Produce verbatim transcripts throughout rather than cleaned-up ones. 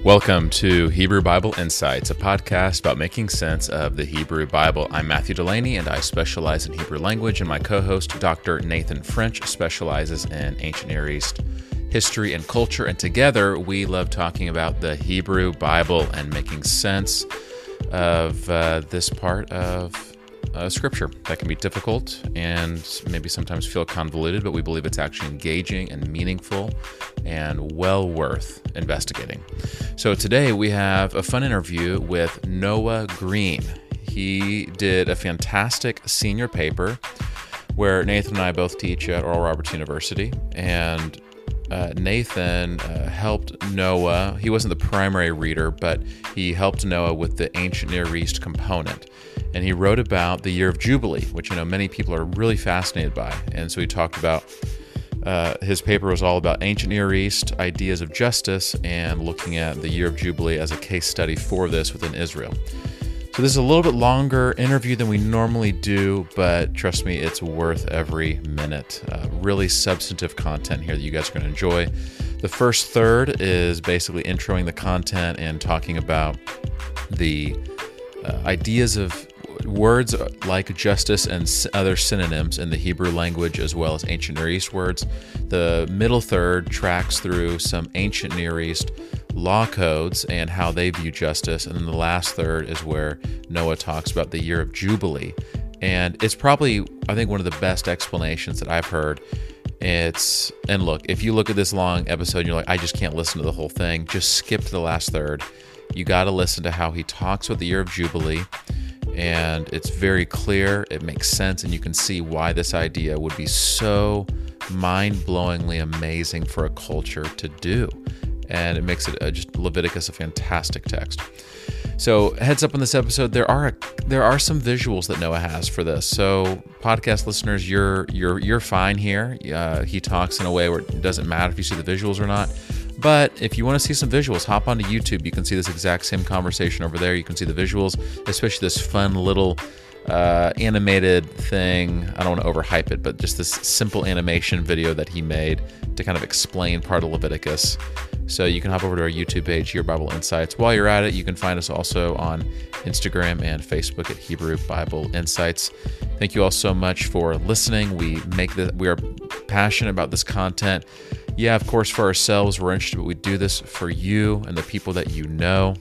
Welcome to Hebrew Bible Insights, a podcast about making sense of the Hebrew Bible. I'm Matthew Delaney, and I specialize in Hebrew language, and my co-host, Doctor Nathan French, specializes in ancient Near East history and culture, and together we love talking about the Hebrew Bible and making sense of uh, this part of uh, Scripture. That can be difficult and maybe sometimes feel convoluted, but we believe it's actually engaging and meaningful and well worth investigating. So today we have a fun interview with Noah Green. He did a fantastic senior paper where Nathan and I both teach at Oral Roberts University, and uh, Nathan uh, helped Noah. He wasn't the primary reader, but he helped Noah with the ancient Near East component. And he wrote about the year of Jubilee, which I know many people are really fascinated by. And so he talked about Uh, his paper was all about ancient Near East ideas of justice and looking at the year of Jubilee as a case study for this within Israel. So this is a little bit longer interview than we normally do, but trust me, it's worth every minute. Uh, really substantive content here that you guys are going to enjoy. The first third is basically introing the content and talking about the uh, ideas of words like justice and other synonyms in the Hebrew language, as well as ancient Near East words. The middle third tracks through some ancient Near East law codes and how they view justice. And then the last third is where Noah talks about the year of Jubilee. And it's probably, I think, one of the best explanations that I've heard. It's, and look, if you look at this long episode and you're like, I just can't listen to the whole thing, just skip to the last third. You got to listen to how he talks about the year of Jubilee. And it's very clear, it makes sense, and you can see why this idea would be so mind-blowingly amazing for a culture to do. And it makes it uh, just Leviticus a fantastic text. So heads up on this episode, there are a, there are some visuals that Noah has for this. So podcast listeners, you're you're you're fine here. Uh, he talks in a way where it doesn't matter if you see the visuals or not. But if you want to see some visuals, hop onto YouTube. You can see this exact same conversation over there. You can see the visuals, especially this fun little uh, animated thing. I don't want to overhype it, but just this simple animation video that he made to kind of explain part of Leviticus. So you can hop over to our YouTube page, Your Bible Insights. While you're at it, you can find us also on Instagram and Facebook at Hebrew Bible Insights. Thank you all so much for listening. We make the, we are passionate about this content. Yeah, of course, for ourselves, we're interested, but we do this for you and the people that you know.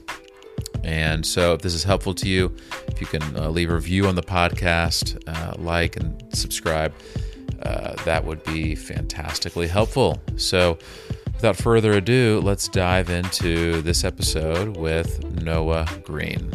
And so if this is helpful to you, if you can uh, leave a review on the podcast, uh, like and subscribe, uh, that would be fantastically helpful. So without further ado, let's dive into this episode with Noah Green.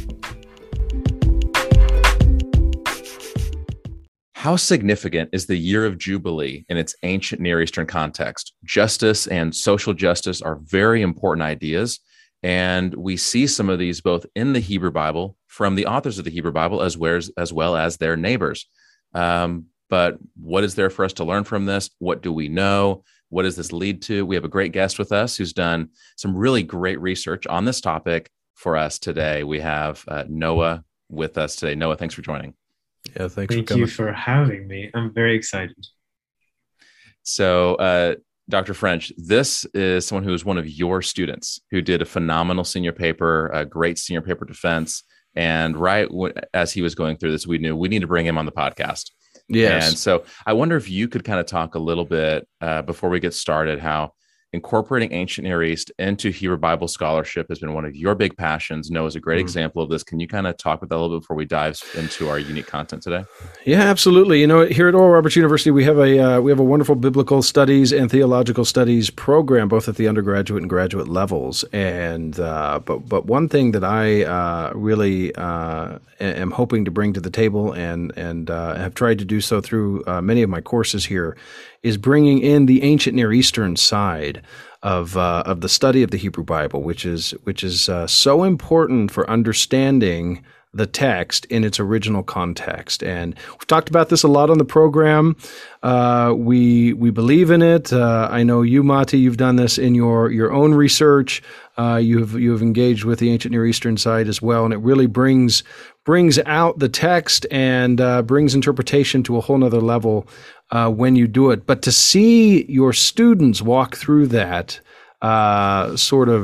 How significant is the year of Jubilee in its ancient Near Eastern context? Justice and social justice are very important ideas, and we see some of these both in the Hebrew Bible from the authors of the Hebrew Bible as well as, as, well as their neighbors. Um, but what is there for us to learn from this? What do we know? What does this lead to? We have a great guest with us who's done some really great research on this topic for us today. We have uh, Noah with us today. Noah, thanks for joining. Yeah, thanks Thank for coming. you for having me. I'm very excited. So, uh, Doctor French, this is someone who is one of your students who did a phenomenal senior paper, a great senior paper defense. And right w- as he was going through this, we knew we need to bring him on the podcast. Yes. And so I wonder if you could kind of talk a little bit uh, before we get started, how incorporating ancient Near East into Hebrew Bible scholarship has been one of your big passions. Noah is a great mm-hmm. example of this. Can you kind of talk about that a little bit before we dive into our unique content today? Yeah, absolutely. You know, here at Oral Roberts University, we have a uh, we have a wonderful biblical studies and theological studies program, both at the undergraduate and graduate levels. And uh, but but one thing that I uh, really uh, am hoping to bring to the table, and and uh, have tried to do so through uh, many of my courses here, is bringing in the ancient Near Eastern side of uh, of the study of the Hebrew Bible, which is which is uh, so important for understanding the text in its original context. And we've talked about this a lot on the program. Uh, we we believe in it. Uh, I know you, Mati, you've done this in your your own research. Uh, you've you've engaged with the ancient Near Eastern side as well, and it really brings brings out the text and uh, brings interpretation to a whole nother level uh, when you do it. But to see your students walk through that uh, sort of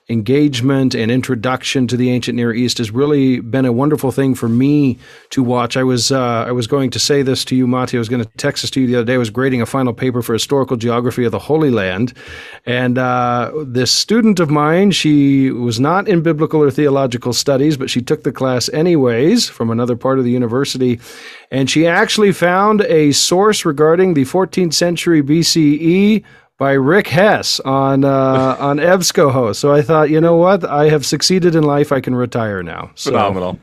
engagement and introduction to the ancient Near East has really been a wonderful thing for me to watch. I was uh, I was going to say this to you, Mati. I was going to text this to you the other day. I was grading a final paper for historical geography of the Holy Land, and uh, this student of mine, she was not in biblical or theological studies, but she took the class anyways from another part of the university, and she actually found a source regarding the fourteenth century B C E by Rick Hess on uh, on EBSCOhost. So I thought, you know what? I have succeeded in life. I can retire now. So. Phenomenal.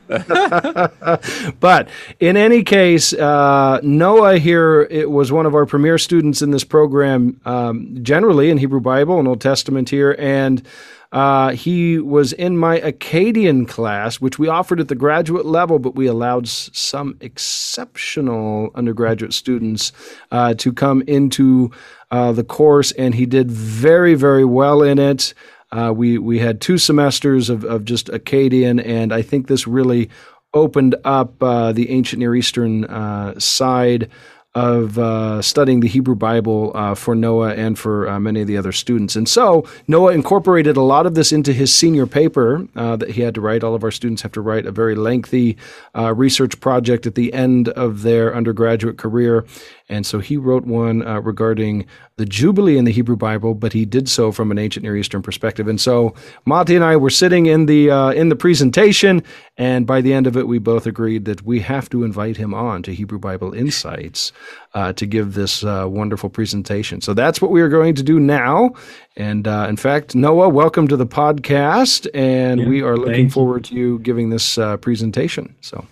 But in any case, uh, Noah here it was one of our premier students in this program um, generally in Hebrew Bible and Old Testament here. And Uh, he was in my Akkadian class, which we offered at the graduate level, but we allowed s- some exceptional undergraduate students uh, to come into uh, the course, and he did very, very well in it. Uh, we we had two semesters of, of just Akkadian, and I think this really opened up uh, the ancient Near Eastern uh, side of uh, studying the Hebrew Bible uh, for Noah and for uh, many of the other students. And so Noah incorporated a lot of this into his senior paper uh, that he had to write. All of our students have to write a very lengthy uh, research project at the end of their undergraduate career. And so he wrote one uh, regarding the Jubilee in the Hebrew Bible, but he did so from an ancient Near Eastern perspective. And so Mati and I were sitting in the uh, in the presentation, and by the end of it, we both agreed that we have to invite him on to Hebrew Bible Insights uh, to give this uh, wonderful presentation. So that's what we are going to do now. And uh, in fact, Noah, welcome to the podcast, and Yeah, we are looking thank you. forward to you giving this uh, presentation. So.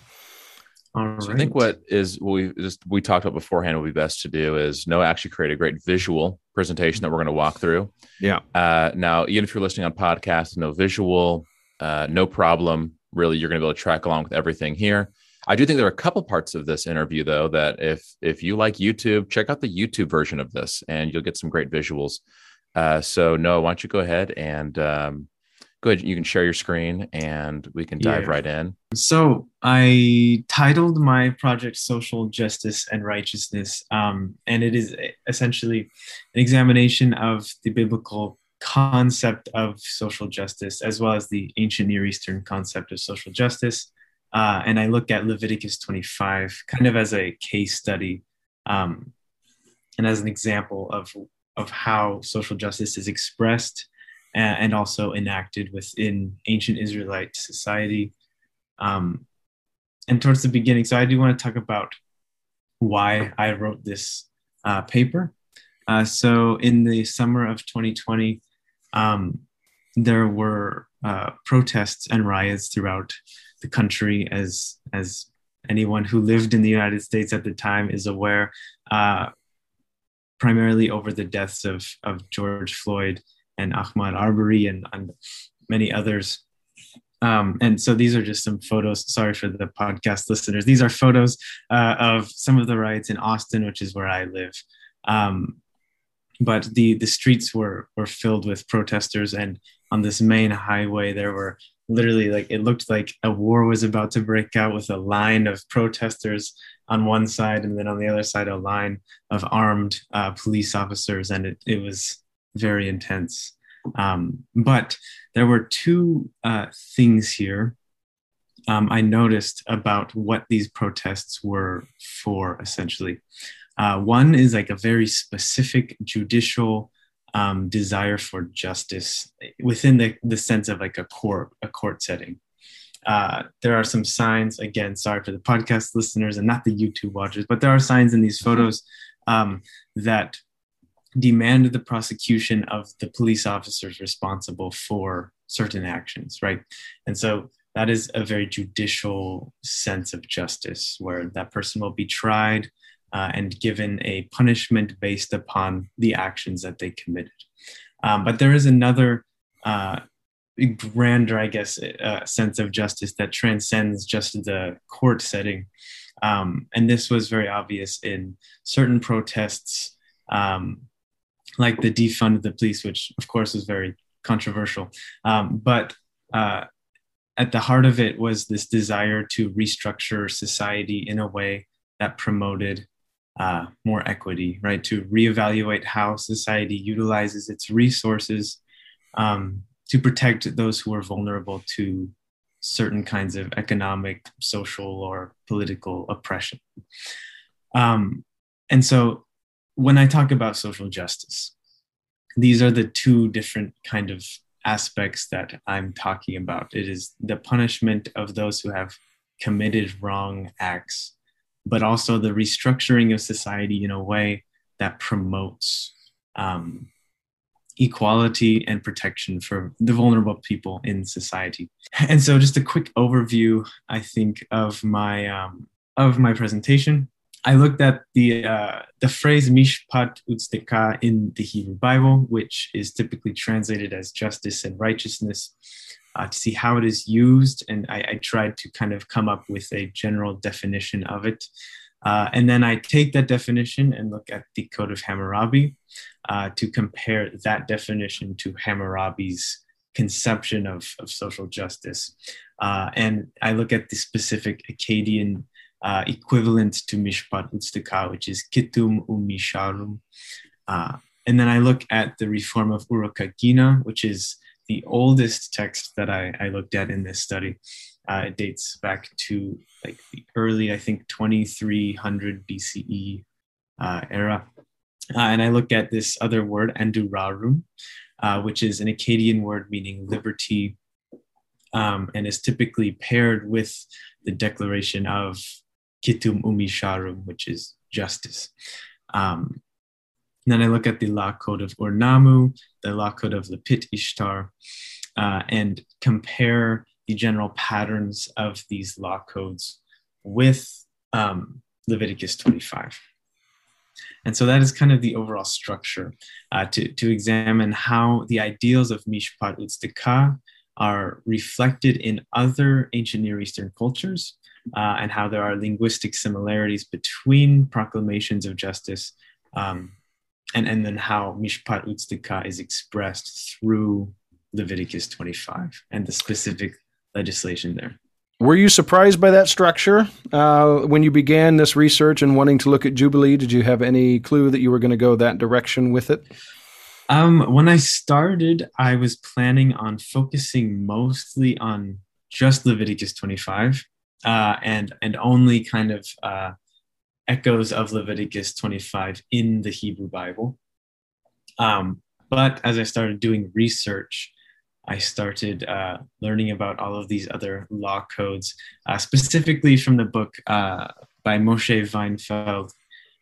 All So right. I think what is what we just we talked about beforehand would be best to do is Noah actually create a great visual presentation that we're going to walk through. Yeah. Uh, now, even if you're listening on podcast, no visual, uh, no problem. Really, you're going to be able to track along with everything here. I do think there are a couple parts of this interview, though, that if if you like YouTube, check out the YouTube version of this, and you'll get some great visuals. Uh, so, Noah, why don't you go ahead and um, go ahead. You can share your screen, and we can dive Yeah. right in. So I titled my project Social Justice and Righteousness, um, and it is essentially an examination of the biblical concept of social justice, as well as the ancient Near Eastern concept of social justice. Uh, and I look at Leviticus twenty-five kind of as a case study um, and as an example of, of how social justice is expressed and, and also enacted within ancient Israelite society. Um, and towards the beginning, so I do want to talk about why I wrote this uh, paper. Uh, so in the summer of twenty twenty, um, there were uh, protests and riots throughout the country, as as anyone who lived in the United States at the time is aware, uh, primarily over the deaths of, of George Floyd and Ahmaud Arbery and, and many others. Um, and so these are just some photos. Sorry for the podcast listeners. These are photos uh, of some of the riots in Austin, which is where I live. Um, but the the streets were were filled with protesters, and on this main highway, there were literally like it looked like a war was about to break out, with a line of protesters on one side, and then on the other side, a line of armed uh, police officers, and it it was very intense. Um, but there were two uh, things here um, I noticed about what these protests were for, essentially. Uh, one is like a very specific judicial um, desire for justice within the, the sense of like a court, a court setting. Uh, there are some signs, again, sorry for the podcast listeners and not the YouTube watchers, but there are signs in these photos um, that demanded the prosecution of the police officers responsible for certain actions, right? And so that is a very judicial sense of justice, where that person will be tried uh, and given a punishment based upon the actions that they committed. Um, but there is another uh, grander, I guess, uh, sense of justice that transcends just the court setting. Um, and this was very obvious in certain protests, um, like the defund the police, which of course was very controversial. Um, but uh, at the heart of it was this desire to restructure society in a way that promoted uh, more equity, right? To reevaluate how society utilizes its resources um, to protect those who are vulnerable to certain kinds of economic, social, or political oppression. Um, and so when I talk about social justice, these are the two different kind of aspects that I'm talking about. It is the punishment of those who have committed wrong acts, but also the restructuring of society in a way that promotes um, equality and protection for the vulnerable people in society. And so just a quick overview, I think, of my um, of my presentation. I looked at the uh, the phrase mishpat utzedakah in the Hebrew Bible, which is typically translated as justice and righteousness, uh, to see how it is used. And I, I tried to kind of come up with a general definition of it. Uh, and then I take that definition and look at the Code of Hammurabi uh, to compare that definition to Hammurabi's conception of, of social justice. Uh, and I look at the specific Akkadian uh, equivalent to Mishpat Utzedakah, which is Kitum Umisharum. Uh, and then I look at the reform of Uruk Hagina, which is the oldest text that I, I looked at in this study. Uh, it dates back to like the early, I think, twenty-three hundred B C E uh, era. Uh, and I look at this other word, Andurarum, uh, which is an Akkadian word meaning liberty, um, and is typically paired with the declaration of Kitum Umisharum, which is justice. Um, then I look at the law code of Ur-Nammu, the law code of Lapit Ishtar, uh, and compare the general patterns of these law codes with um, Leviticus twenty-five. And so that is kind of the overall structure uh, to, to examine how the ideals of Mishpat Utzedakah are reflected in other ancient Near Eastern cultures, uh, and how there are linguistic similarities between proclamations of justice, um, and, and then how Mishpat Utzedakah is expressed through Leviticus twenty-five and the specific legislation there. Were you surprised by that structure uh, when you began this research and wanting to look at Jubilee? Did you have any clue that you were going to go that direction with it? Um, when I started, I was planning on focusing mostly on just Leviticus twenty-five uh, and, and only kind of uh, echoes of Leviticus twenty-five in the Hebrew Bible. Um, but as I started doing research, I started uh, learning about all of these other law codes, uh, specifically from the book uh, by Moshe Weinfeld,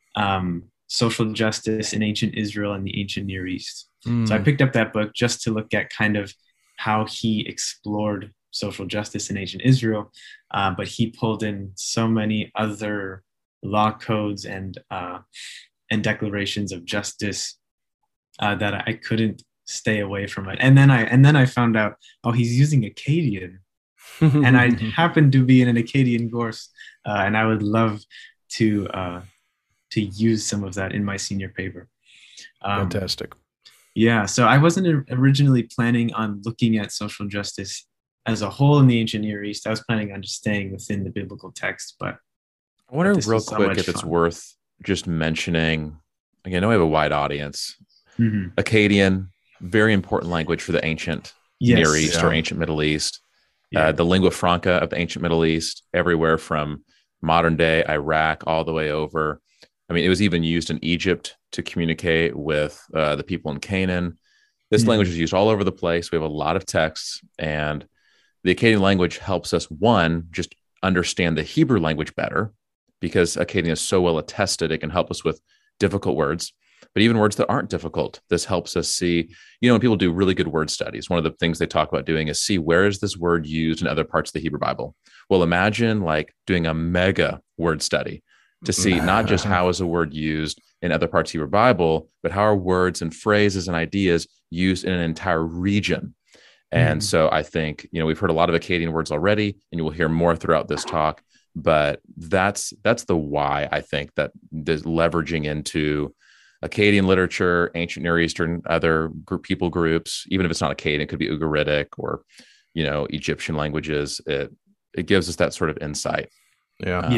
um, Social Justice in Ancient Israel and the Ancient Near East. Mm. So I picked up that book just to look at kind of how he explored social justice in ancient Israel, uh, but he pulled in so many other law codes and uh, and declarations of justice uh, that I couldn't stay away from it. And then I and then I found out, oh, he's using Akkadian, and I happened to be in an Akkadian course, uh, and I would love to uh, to use some of that in my senior paper. Um, Fantastic. Yeah, so I wasn't originally planning on looking at social justice as a whole in the ancient Near East. I was planning on just staying within the biblical text. But I wonder real so quick if fun. it's worth just mentioning. Again, I know we have a wide audience. Mm-hmm. Akkadian. Very important language for the ancient yes, Near East yeah. or ancient Middle East. Yeah. Uh, the lingua franca of the ancient Middle East, everywhere from modern day Iraq all the way over. I mean, it was even used in Egypt to communicate with uh, the people in Canaan. This mm-hmm. language is used all over the place. We have a lot of texts, and the Akkadian language helps us, one, just understand the Hebrew language better, because Akkadian is so well attested, it can help us with difficult words. But even words that aren't difficult, this helps us see, you know, when people do really good word studies, one of the things they talk about doing is see where is this word used in other parts of the Hebrew Bible. Well, imagine like doing a mega word study to see not just how is a word used in other parts of the Hebrew Bible, but how are words and phrases and ideas used in an entire region. And mm. so I think, you know, we've heard a lot of Akkadian words already, and you will hear more throughout this talk. But that's that's the why I think that this leveraging into Akkadian literature, ancient Near Eastern, other group people groups, even if it's not Akkadian, it could be Ugaritic or, you know, Egyptian languages. It it gives us that sort of insight. Yeah. Um, yeah.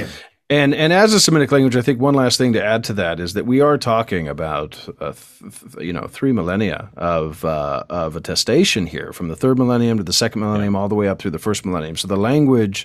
And and as a Semitic language, I think one last thing to add to that is that we are talking about uh, th- th- you know three millennia of uh, of attestation here, from the third millennium to the second millennium, all the way up through the first millennium. So the language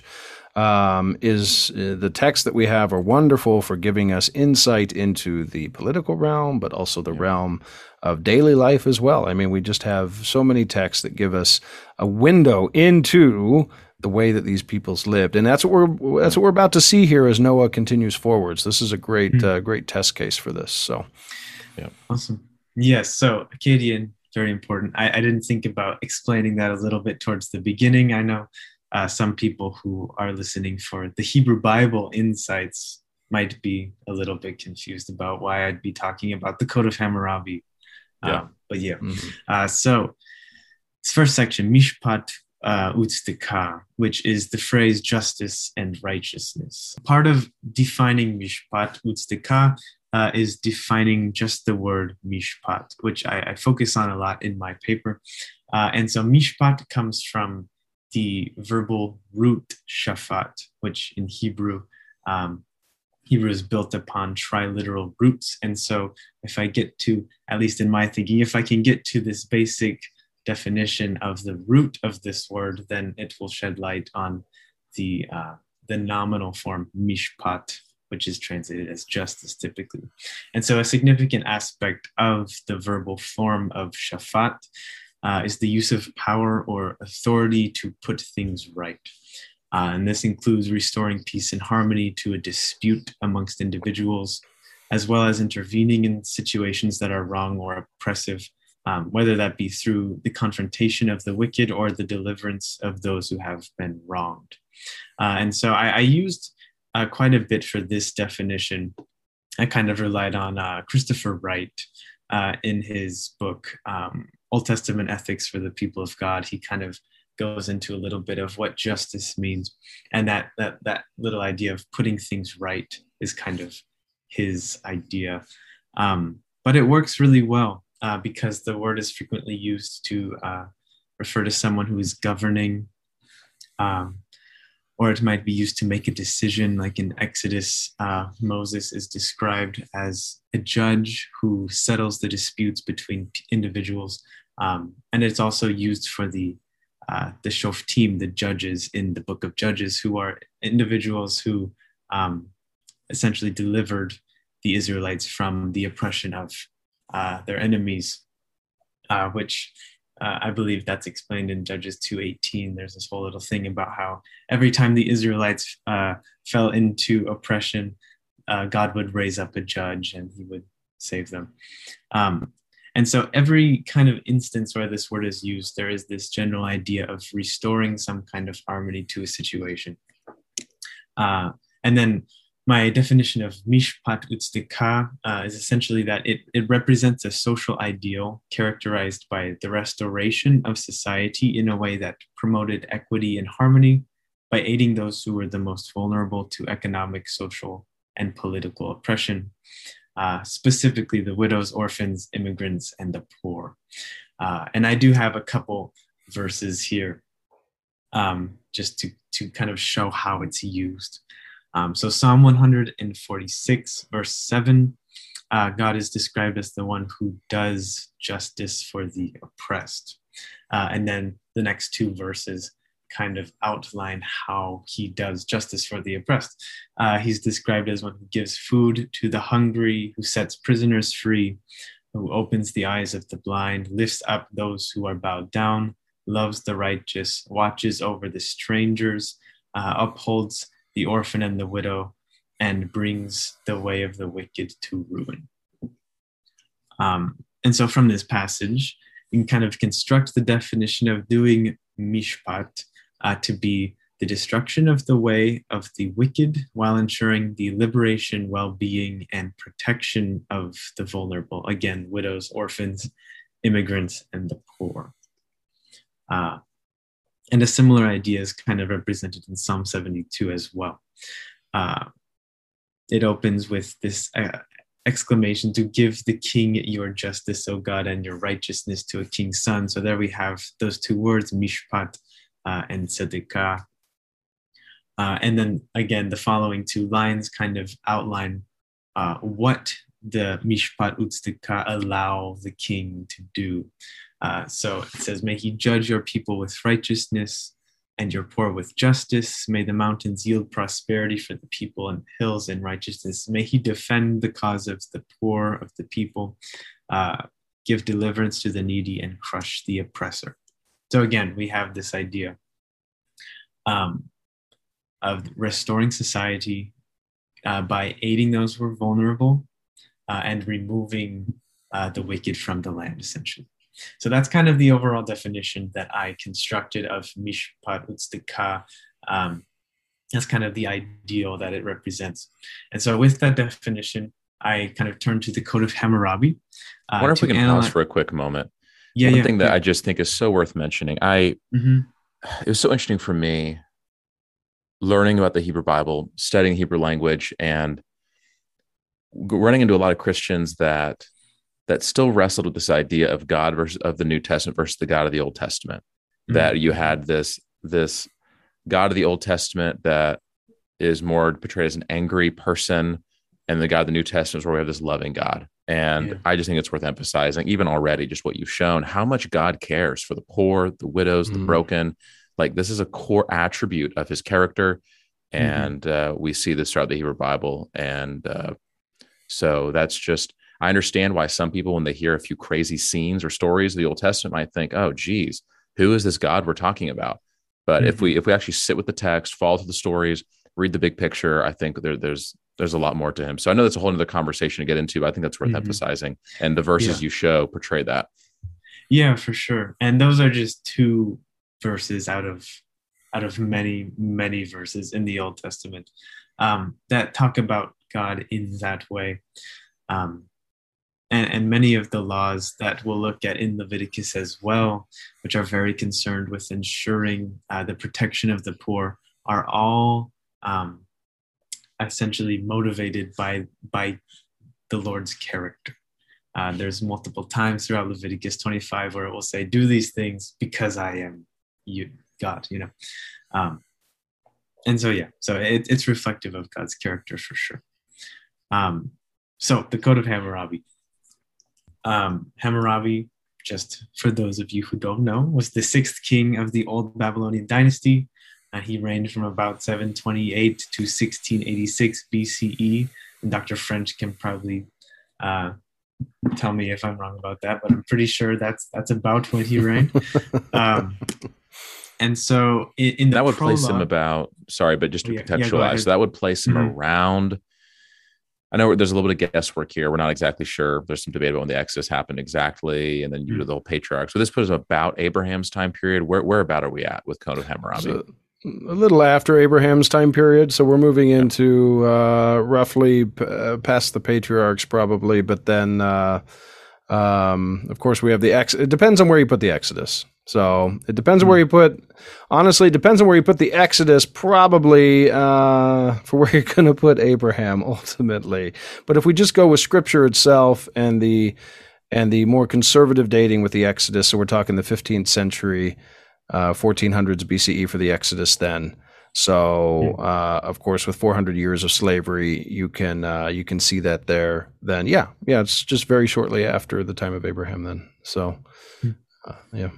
um, is uh, the texts that we have are wonderful for giving us insight into the political realm, but also the yeah. realm of daily life as well. I mean, we just have so many texts that give us a window into the way that these peoples lived, and that's what we're that's what we're about to see here as Noah continues forwards. This is a great mm-hmm. uh, great test case for this. So, yeah, awesome. Yes, so Akkadian, very important. I, I didn't think about explaining that a little bit towards the beginning. I know uh, some people who are listening for the Hebrew Bible insights might be a little bit confused about why I'd be talking about the Code of Hammurabi. Yeah, um, but yeah. Mm-hmm. Uh, so, this first section, Mishpat. Uh, Utstika, which is the phrase justice and righteousness. Part of defining mishpat utstika uh, is defining just the word mishpat, which I, I focus on a lot in my paper. Uh, and so mishpat comes from the verbal root shafat, which in Hebrew, um, Hebrew is built upon triliteral roots. And so if I get to, at least in my thinking, if I can get to this basic definition of the root of this word, then it will shed light on the uh, the nominal form mishpat, which is translated as justice typically. And so a significant aspect of the verbal form of shafat uh, is the use of power or authority to put things right. Uh, and this includes restoring peace and harmony to a dispute amongst individuals, as well as intervening in situations that are wrong or oppressive, Um, whether that be through the confrontation of the wicked or the deliverance of those who have been wronged. Uh, and so I, I used uh, quite a bit for this definition. I kind of relied on uh, Christopher Wright uh, in his book, um, Old Testament Ethics for the People of God. He kind of goes into a little bit of what justice means. And that, that, that little idea of putting things right is kind of his idea. Um, but it works really well. Uh, because the word is frequently used to uh, refer to someone who is governing, um, or it might be used to make a decision. Like in Exodus, uh, Moses is described as a judge who settles the disputes between individuals. Um, and it's also used for the uh, the shoftim, the judges in the book of Judges, who are individuals who um, essentially delivered the Israelites from the oppression of Uh, their enemies, uh, which uh, I believe that's explained in Judges two eighteen. There's this whole little thing about how every time the Israelites uh, fell into oppression, uh, God would raise up a judge and he would save them. Um, and so every kind of instance where this word is used, there is this general idea of restoring some kind of harmony to a situation. Uh, and then my definition of mishpat utstika uh, is essentially that it, it represents a social ideal characterized by the restoration of society in a way that promoted equity and harmony by aiding those who were the most vulnerable to economic, social, and political oppression, uh, specifically the widows, orphans, immigrants, and the poor. Uh, and I do have a couple verses here um, just to, to kind of show how it's used. Um, so Psalm one forty-six, verse seven, uh, God is described as the one who does justice for the oppressed. Uh, and then the next two verses kind of outline how he does justice for the oppressed. Uh, he's described as one who gives food to the hungry, who sets prisoners free, who opens the eyes of the blind, lifts up those who are bowed down, loves the righteous, watches over the strangers, uh, upholds the orphan and the widow, and brings the way of the wicked to ruin. Um, and so from this passage, you can kind of construct the definition of doing mishpat uh, to be the destruction of the way of the wicked while ensuring the liberation, well-being, and protection of the vulnerable. Again, widows, orphans, immigrants, and the poor. Uh, And a similar idea is kind of represented in Psalm seventy-two as well. Uh, it opens with this uh, exclamation, to give the king your justice, O God, and your righteousness to a king's son. So there we have those two words, mishpat uh, and tzedekah. Uh, and then again, the following two lines kind of outline uh, what the Mishpat Utstika allow the king to do. Uh, so it says, may he judge your people with righteousness and your poor with justice. May the mountains yield prosperity for the people and hills in righteousness. May he defend the cause of the poor of the people, uh, give deliverance to the needy and crush the oppressor. So again, we have this idea um, of restoring society uh, by aiding those who are vulnerable uh, and removing uh, the wicked from the land, essentially. So that's kind of the overall definition that I constructed of Mishpat Utstika. Um, that's kind of the ideal that it represents. And so with that definition, I kind of turned to the Code of Hammurabi. Uh, I wonder if we can analyze- pause for a quick moment. Yeah, One yeah, thing that yeah. I just think is so worth mentioning. I mm-hmm. It was so interesting for me learning about the Hebrew Bible, studying the Hebrew language, and running into a lot of Christians that that still wrestled with this idea of God versus of the New Testament versus the God of the Old Testament. Mm-hmm. That you had this this God of the Old Testament that is more portrayed as an angry person, and the God of the New Testament is where we have this loving God. And yeah. I just think it's worth emphasizing, even already, just what you've shown, how much God cares for the poor, the widows, mm-hmm. the broken. Like, this is a core attribute of his character. And mm-hmm. uh, we see this throughout the Hebrew Bible. And uh, so that's just, I understand why some people, when they hear a few crazy scenes or stories of the Old Testament, might think, oh, geez, who is this God we're talking about? But mm-hmm. if we if we actually sit with the text, follow through the stories, read the big picture, I think there, there's there's a lot more to him. So I know that's a whole other conversation to get into, but I think that's worth mm-hmm. emphasizing. And the verses yeah. you show portray that. Yeah, for sure. And those are just two verses out of out of many, many verses in the Old Testament um, that talk about God in that way. Um, and, and many of the laws that we'll look at in Leviticus as well, which are very concerned with ensuring uh, the protection of the poor, are all um, essentially motivated by by the Lord's character. Uh, there's multiple times throughout Leviticus twenty-five where it will say, do these things because I am you, God, you know. Um, and so, yeah, so it, it's reflective of God's character for sure. Um, so the Code of Hammurabi. Um, Hammurabi, just for those of you who don't know, was the sixth king of the Old Babylonian dynasty. Uh, he reigned from about seven twenty-eight to sixteen eighty-six B C E. And Doctor French can probably uh, tell me if I'm wrong about that, but I'm pretty sure that's that's about when he reigned. um, and so in, in the that would prologue, place him about. Sorry, but just to yeah, contextualize, yeah, so that would place him mm-hmm. around. I know there's a little bit of guesswork here. We're not exactly sure. There's some debate about when the Exodus happened exactly, and then you mm-hmm. do the whole patriarch. So this puts us about Abraham's time period. Where where about are we at with Code of Hammurabi? So, a little after Abraham's time period. So we're moving into uh, roughly p- uh, past the patriarchs probably, but then uh, um, of course we have the ex. It depends on where you put the Exodus. So it depends on where you put, honestly, it depends on where you put the Exodus, probably uh, for where you're going to put Abraham ultimately. But if we just go with Scripture itself and the and the more conservative dating with the Exodus, so we're talking the fifteenth century, uh, fourteen hundreds B C E for the Exodus then. So, uh, of course, with four hundred years of slavery, you can uh, you can see that there. Then, yeah, yeah, it's just very shortly after the time of Abraham then. So, uh, yeah.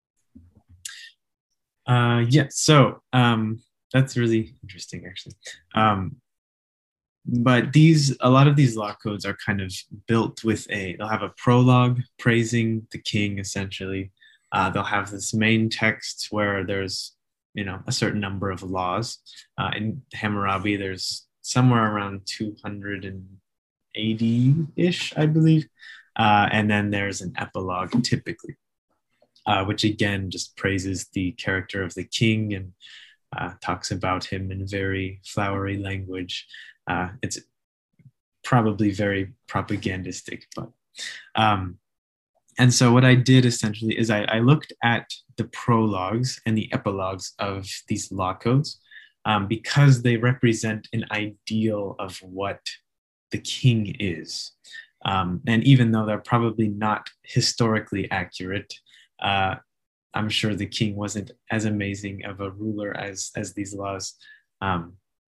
Uh, yeah, so um, that's really interesting, actually. Um, but these, a lot of these law codes are kind of built with a, they'll have a prologue praising the king, essentially. Uh, they'll have this main text where there's, you know, a certain number of laws. Uh, in Hammurabi, there's somewhere around two hundred eighty-ish, I believe. Uh, and then there's an epilogue, typically. Uh, which again just praises the character of the king and uh, talks about him in very flowery language. Uh, it's probably very propagandistic, but um, and so what I did essentially is I, I looked at the prologues and the epilogues of these law codes um, because they represent an ideal of what the king is. Um, and even though they're probably not historically accurate, Uh, I'm sure the king wasn't as amazing of a ruler as as these laws um,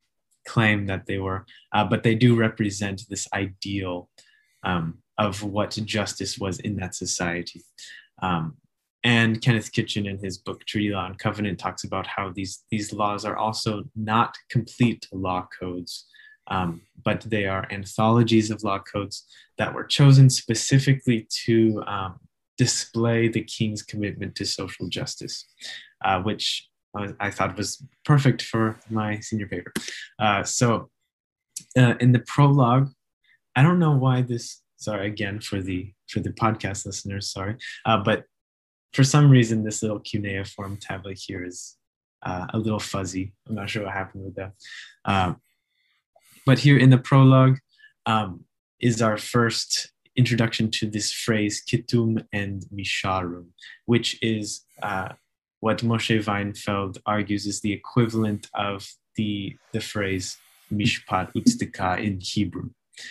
claim that they were, uh, but they do represent this ideal um, of what justice was in that society. Um, and Kenneth Kitchen, in his book Treaty Law and Covenant, talks about how these, these laws are also not complete law codes, um, but they are anthologies of law codes that were chosen specifically to um, display the king's commitment to social justice, uh, which I thought was perfect for my senior paper. Uh, so uh, in the prologue, I don't know why this, sorry, again, for the for the podcast listeners, sorry, uh, but for some reason, this little cuneiform tablet here is uh, a little fuzzy. I'm not sure what happened with that. Uh, but here in the prologue um, is our first introduction to this phrase, Kittum and Misharum, which is uh, what Moshe Weinfeld argues is the equivalent of the, the phrase Mishpat Utzedekah in Hebrew.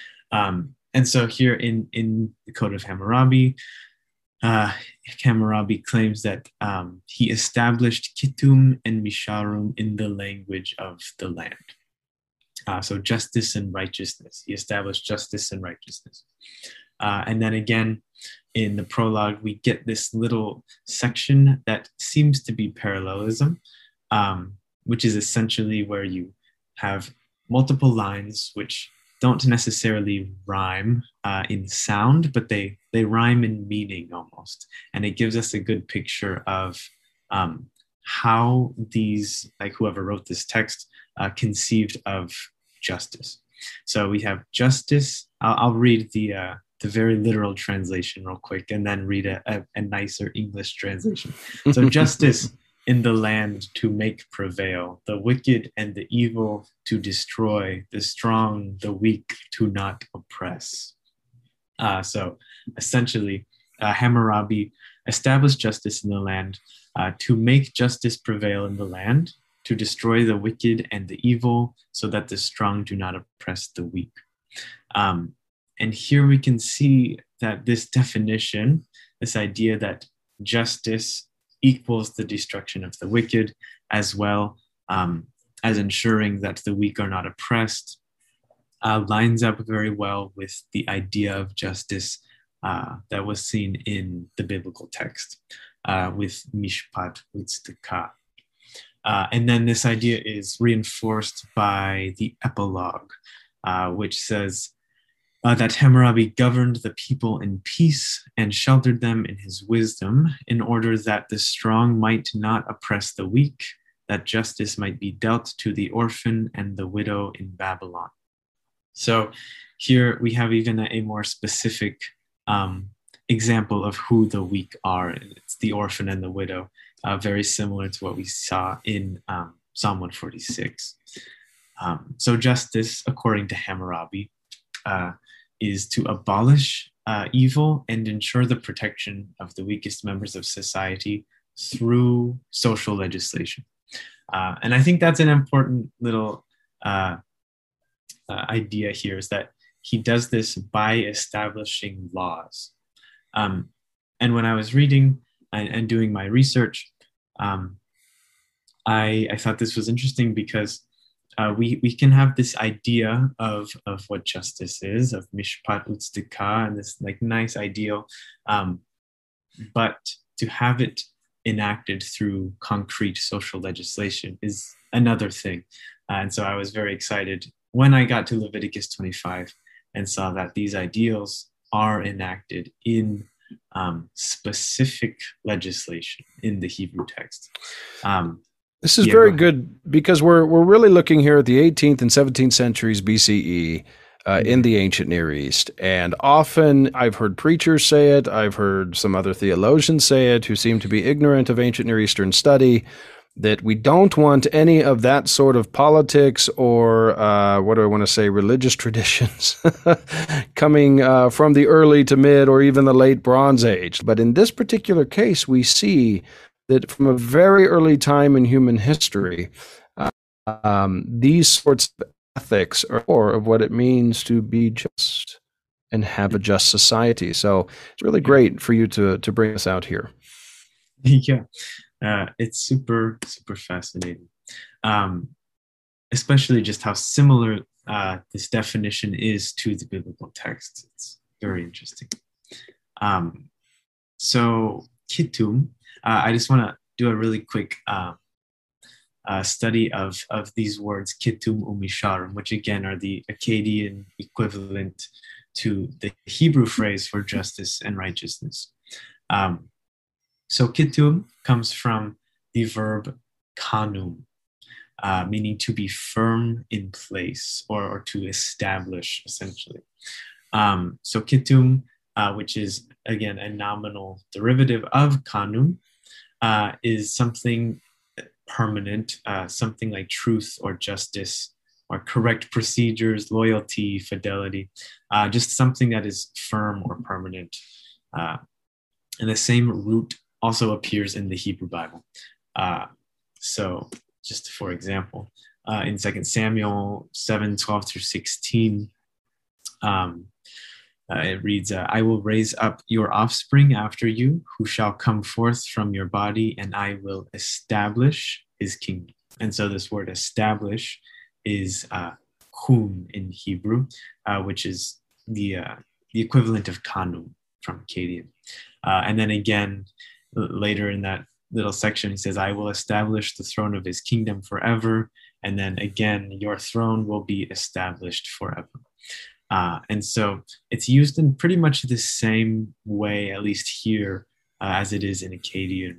Um, and so here in, in the Code of Hammurabi, uh, Hammurabi claims that um, he established Kittum and Misharum in the language of the land. Uh, so justice and righteousness. He established justice and righteousness. Uh, and then again, in the prologue, we get this little section that seems to be parallelism, um, which is essentially where you have multiple lines which don't necessarily rhyme uh, in sound, but they, they rhyme in meaning almost. And it gives us a good picture of um, how these, like whoever wrote this text, uh, conceived of justice. So we have justice. I'll, I'll read the uh, the very literal translation real quick and then read a, a, a nicer English translation. So justice in the land to make prevail, the wicked and the evil to destroy, the strong, the weak to not oppress. Uh, so essentially, uh, Hammurabi established justice in the land uh, to make justice prevail in the land, to destroy the wicked and the evil so that the strong do not oppress the weak. Um, and here we can see that this definition, this idea that justice equals the destruction of the wicked, as well um, as ensuring that the weak are not oppressed, uh, lines up very well with the idea of justice uh, that was seen in the biblical text uh, with Mishpat Utzedekah. Uh, and then this idea is reinforced by the epilogue, uh, which says uh, that Hammurabi governed the people in peace and sheltered them in his wisdom in order that the strong might not oppress the weak, that justice might be dealt to the orphan and the widow in Babylon. So here we have even a, a more specific um, example of who the weak are. It's the orphan and the widow. Uh, very similar to what we saw in um, Psalm one forty-six. Um, so justice, according to Hammurabi, uh, is to abolish uh, evil and ensure the protection of the weakest members of society through social legislation. Uh, and I think that's an important little uh, uh, idea here, is that he does this by establishing laws. Um, and when I was reading and, and doing my research, Um, I, I thought this was interesting because uh, we, we can have this idea of, of what justice is, of Mishpat Utzedekah, and this like nice ideal, um, but to have it enacted through concrete social legislation is another thing. Uh, and so I was very excited when I got to Leviticus twenty-five and saw that these ideals are enacted in Um, specific legislation in the Hebrew text. Um, this is yeah, very go good because we're we're really looking here at the eighteenth and seventeenth centuries B C E uh, mm-hmm. in the ancient Near East. And often I've heard preachers say it, I've heard some other theologians say it who seem to be ignorant of ancient Near Eastern study, that we don't want any of that sort of politics or, uh, what do I want to say, religious traditions coming uh, from the early to mid or even the late Bronze Age. But in this particular case, we see that from a very early time in human history, uh, um, these sorts of ethics are core of what it means to be just and have a just society. So it's really great for you to, to bring us out here. Yeah. Uh, it's super, super fascinating. Um, especially just how similar uh, this definition is to the biblical text. It's very interesting. Um, so Kittum, uh, I just want to do a really quick uh, uh, study of, of these words, Kittum umisharim, which again are the Akkadian equivalent to the Hebrew phrase for justice and righteousness. Um, so Kittum comes from the verb kanum, uh, meaning to be firm in place or, or to establish, essentially. Um, so Kittum, uh, which is, again, a nominal derivative of kanum, uh, is something permanent, uh, something like truth or justice or correct procedures, loyalty, fidelity, uh, just something that is firm or permanent. Uh, and the same root also appears in the Hebrew Bible. Uh, so just for example, uh, in Second Samuel seven, twelve through sixteen, um, uh, it reads, uh, I will raise up your offspring after you, who shall come forth from your body, and I will establish his kingdom. And so this word establish is uh, kun in Hebrew, uh, which is the, uh, the equivalent of kanum from Akkadian. Uh, and then again, later in that little section, he says, I will establish the throne of his kingdom forever. And then again, your throne will be established forever. Uh, and so it's used in pretty much the same way, at least here, uh, as it is in Akkadian.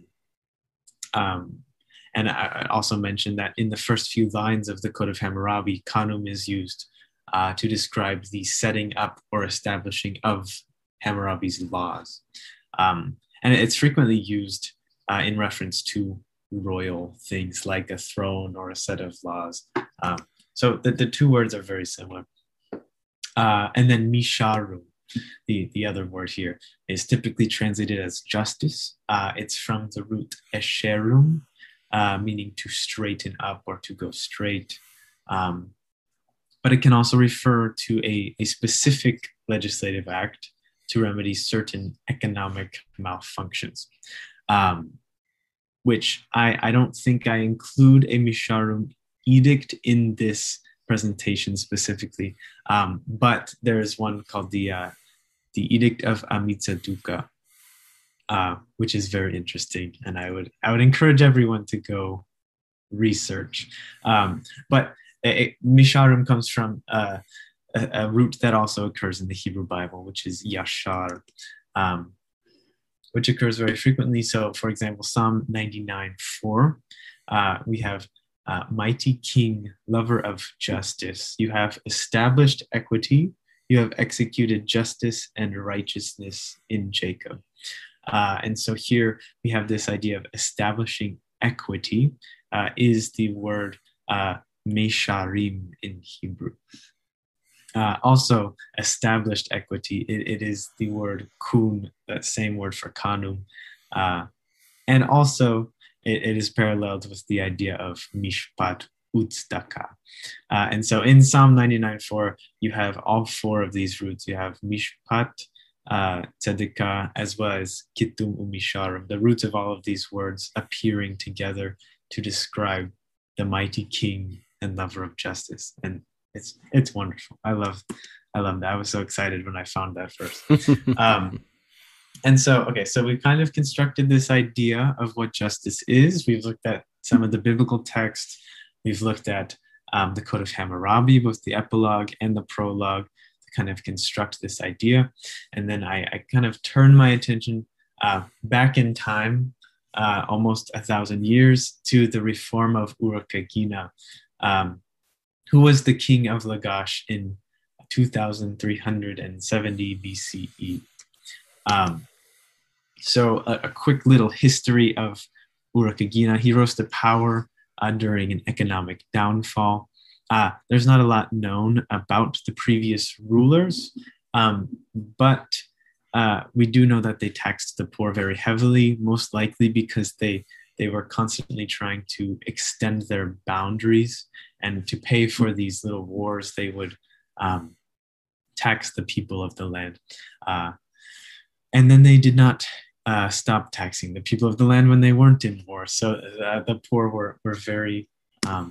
Um, and I, I also mentioned that in the first few lines of the Code of Hammurabi, kanum is used uh, to describe the setting up or establishing of Hammurabi's laws. Um, and it's frequently used uh, in reference to royal things like a throne or a set of laws. Um, so the, the two words are very similar. Uh, and then misharum, the, the other word here, is typically translated as justice. Uh, it's from the root esherum, uh, meaning to straighten up or to go straight. Um, but it can also refer to a, a specific legislative act to remedy certain economic malfunctions, um, which I, I don't think I include a misharum edict in this presentation specifically, um, but there is one called the uh, the Edict of Amitsaduka, uh, which is very interesting, and I would I would encourage everyone to go research. Um, but it, misharim comes from uh, a, a root that also occurs in the Hebrew Bible, which is yashar, um, which occurs very frequently. So, for example, Psalm ninety-nine four, uh, we have Uh, mighty king, lover of justice. You have established equity. You have executed justice and righteousness in Jacob. Uh, and so here we have this idea of establishing equity uh, is the word uh, mesharim in Hebrew. Uh, also, established equity, it, it is the word kun, that same word for kanum. Uh, and also, It, it is paralleled with the idea of mishpat utzdaka. Uh, and so in Psalm ninety-nine four, you have all four of these roots. You have mishpat, uh, tzedekah, as well as kittum umisharim, the roots of all of these words appearing together to describe the mighty king and lover of justice. And it's it's wonderful. I love, I love that. I was so excited when I found that first. Um, And so, okay, so we've kind of constructed this idea of what justice is. We've looked at some of the biblical text. We've looked at um, the Code of Hammurabi, both the epilogue and the prologue, to kind of construct this idea. And then I, I kind of turned my attention uh, back in time, uh, almost a thousand years, to the reform of Urukagina, um, who was the king of Lagash in two thousand three hundred seventy B C E. Um, so a, a quick little history of Urukagina. He rose to power uh, during an economic downfall. Uh, there's not a lot known about the previous rulers, um, but uh, we do know that they taxed the poor very heavily, most likely because they, they were constantly trying to extend their boundaries, and to pay for these little wars, they would um, tax the people of the land. Uh, And then they did not uh, stop taxing the people of the land when they weren't in war. So uh, the poor were, were very um,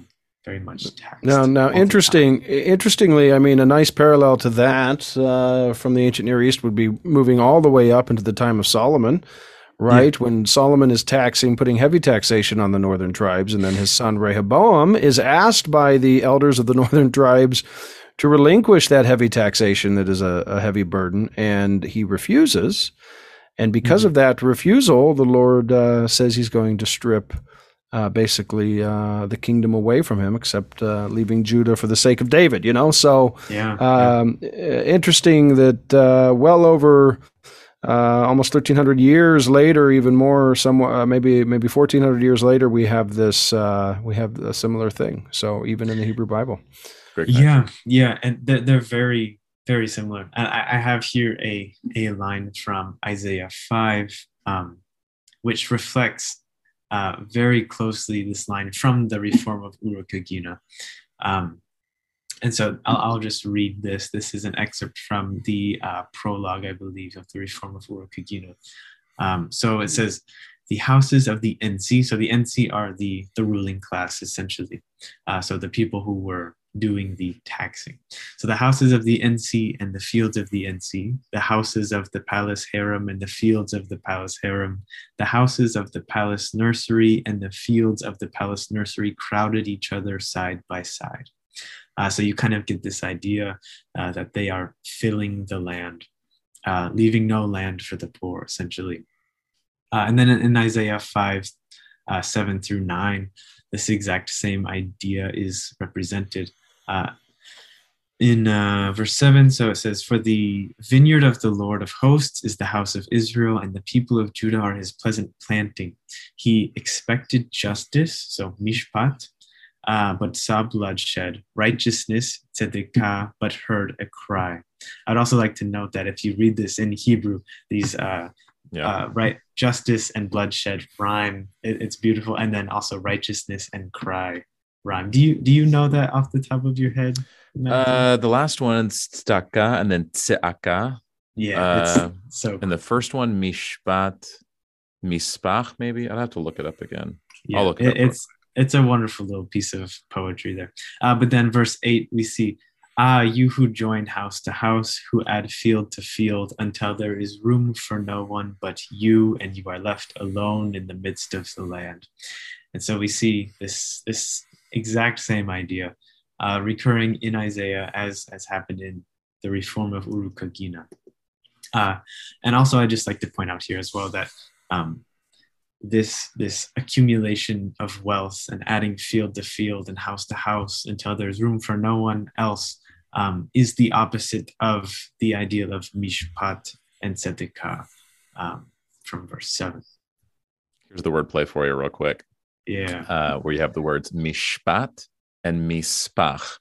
very much taxed. Now, now, interesting. Interestingly, I mean, a nice parallel to that uh, from the ancient Near East would be moving all the way up into the time of Solomon, right? Yeah. When Solomon is taxing, putting heavy taxation on the northern tribes, and then his son Rehoboam is asked by the elders of the northern tribes to relinquish that heavy taxation that is a, a heavy burden, and he refuses. And because mm-hmm. of that refusal, the Lord uh, says he's going to strip Uh, basically uh, the kingdom away from him, except uh, leaving Judah for the sake of David, you know? So yeah, um, yeah. interesting that uh, well over uh, almost thirteen hundred years later, even more, somewhat, uh, maybe maybe fourteen hundred years later, we have this, uh, we have a similar thing. So even in the Hebrew Bible. Great yeah, yeah, and they're, they're very, very similar. I, I have here a, a line from Isaiah five, um, which reflects Uh, very closely this line from the Reform of Uruk Agina. Um, and so I'll, I'll just read this. This is an excerpt from the uh, prologue, I believe, of the Reform of Uruk Agina. Um, so it says, the houses of the Ensi, so the Ensi are the, the ruling class, essentially. Uh, so the people who were doing the taxing. So the houses of the Ensi and the fields of the Ensi, the houses of the palace harem and the fields of the palace harem, the houses of the palace nursery and the fields of the palace nursery crowded each other side by side. Uh, so you kind of get this idea uh, that they are filling the land, uh, leaving no land for the poor, essentially. Uh, and then in, in Isaiah five, uh, seven through nine, this exact same idea is represented. Uh, in uh, verse seven, so it says, for the vineyard of the Lord of hosts is the house of Israel, and the people of Judah are his pleasant planting. He expected justice, so mishpat, uh, but saw bloodshed, righteousness, tzedekah, but heard a cry. I'd also like to note that if you read this in Hebrew, these uh, yeah. uh, right justice and bloodshed rhyme. It, it's beautiful, and then also righteousness and cry rhyme. Do you do you know that off the top of your head? Uh, the last one's tzedakah and then tze'akah. Yeah, uh, it's so cool. And the first one, mishpat, mispach, maybe. I'll have to look it up again. Yeah, I'll look it, it up. It's it's a wonderful little piece of poetry there. Uh, but then verse eight, we see, ah, you who join house to house, who add field to field, until there is room for no one but you, and you are left alone in the midst of the land. And so we see this this exact same idea uh, recurring in Isaiah as as happened in the Reform of Uruk Agina. Uh, and also, I just like to point out here as well that um, this this accumulation of wealth and adding field to field and house to house until there's room for no one else um, is the opposite of the ideal of mishpat and tzedekah um, from verse seven. Here's the wordplay for you real quick. Yeah. Uh, where you have the words mishpat and mispach.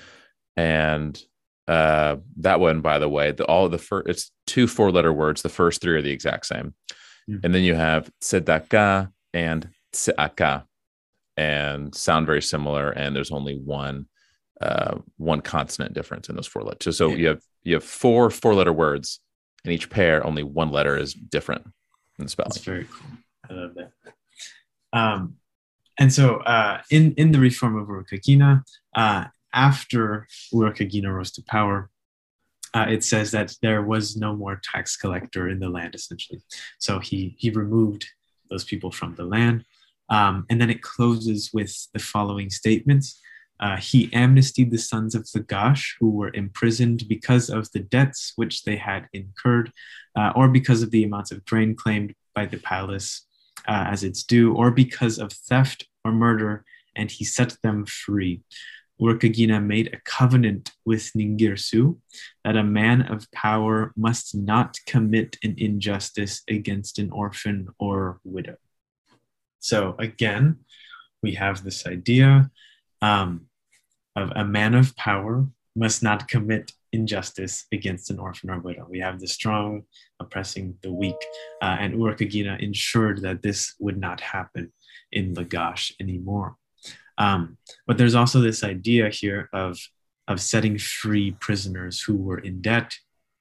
And uh, that one, by the way, the, all the first, it's two four-letter words. The first three are the exact same. Mm-hmm. And then you have tzedakah and tze'akah, and sound very similar. And there's only one uh, one consonant difference in those four letters. So, so yeah. you have you have four four-letter words, and each pair only one letter is different in the spelling. That's very cool. I love that. Um, and so uh, in in the Reform of Uruk Agina, uh, after Uruk Agina rose to power, uh, it says that there was no more tax collector in the land, essentially. So he he removed those people from the land. Um, and then it closes with the following statements. Uh, he amnestied the sons of Lagash who were imprisoned because of the debts which they had incurred, uh, or because of the amounts of grain claimed by the palace uh, as its due, or because of theft or murder, and he set them free. Uruk Agina made a covenant with Ningirsu that a man of power must not commit an injustice against an orphan or widow. So again, we have this idea um, of a man of power must not commit injustice against an orphan or widow. We have the strong oppressing the weak, uh, and Uruk Agina ensured that this would not happen in Lagash anymore. Um, but there's also this idea here of, of setting free prisoners who were in debt.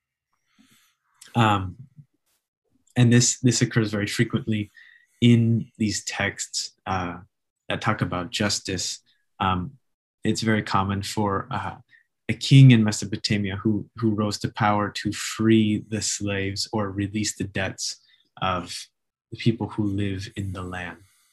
Um, and this, this occurs very frequently in these texts uh, that talk about justice. Um, it's very common for uh, a king in Mesopotamia who, who rose to power to free the slaves or release the debts of the people who live in the land.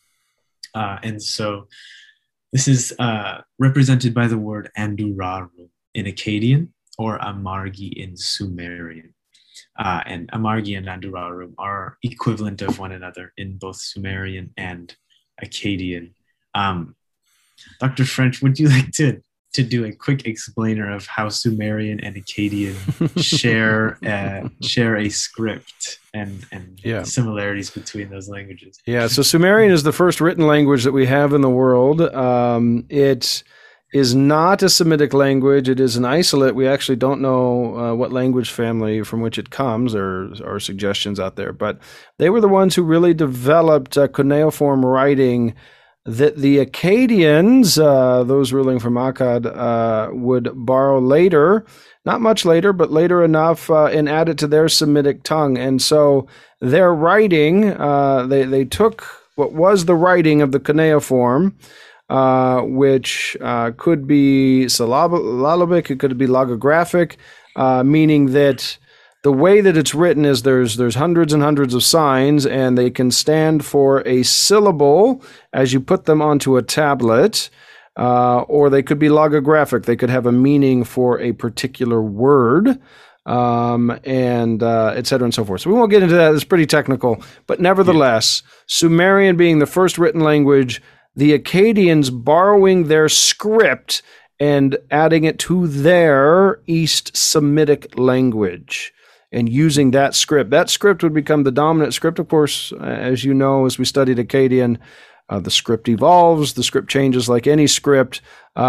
Uh, and so this is uh, represented by the word Anduraru in Akkadian or Amargi in Sumerian. Uh, and Amargi and Anduraru are equivalent of one another in both Sumerian and Akkadian. Um, Doctor French, would you like to, to do a quick explainer of how Sumerian and Akkadian share uh, share a script and, and yeah. similarities between those languages? Yeah, so Sumerian is the first written language that we have in the world. Um, it is not a Semitic language. It is an isolate. We actually don't know uh, what language family from which it comes. There are suggestions out there. But they were the ones who really developed uh, cuneiform writing that the Akkadians, uh, those ruling from Akkad, uh, would borrow later, not much later, but later enough, uh, and add it to their Semitic tongue. And so their writing, uh, they, they took what was the writing of the cuneiform, uh, which uh, could be syllabic, it could be logographic, uh, meaning that the way that it's written is there's there's hundreds and hundreds of signs, and they can stand for a syllable as you put them onto a tablet, uh, or they could be logographic. They could have a meaning for a particular word, um, and uh, et cetera and so forth. So we won't get into that. It's pretty technical. But nevertheless, Sumerian being the first written language, the Akkadians borrowing their script and adding it to their East Semitic language, and using that script. That script would become the dominant script. Of course, as you know, as we studied Akkadian, uh, the script evolves, the script changes like any script.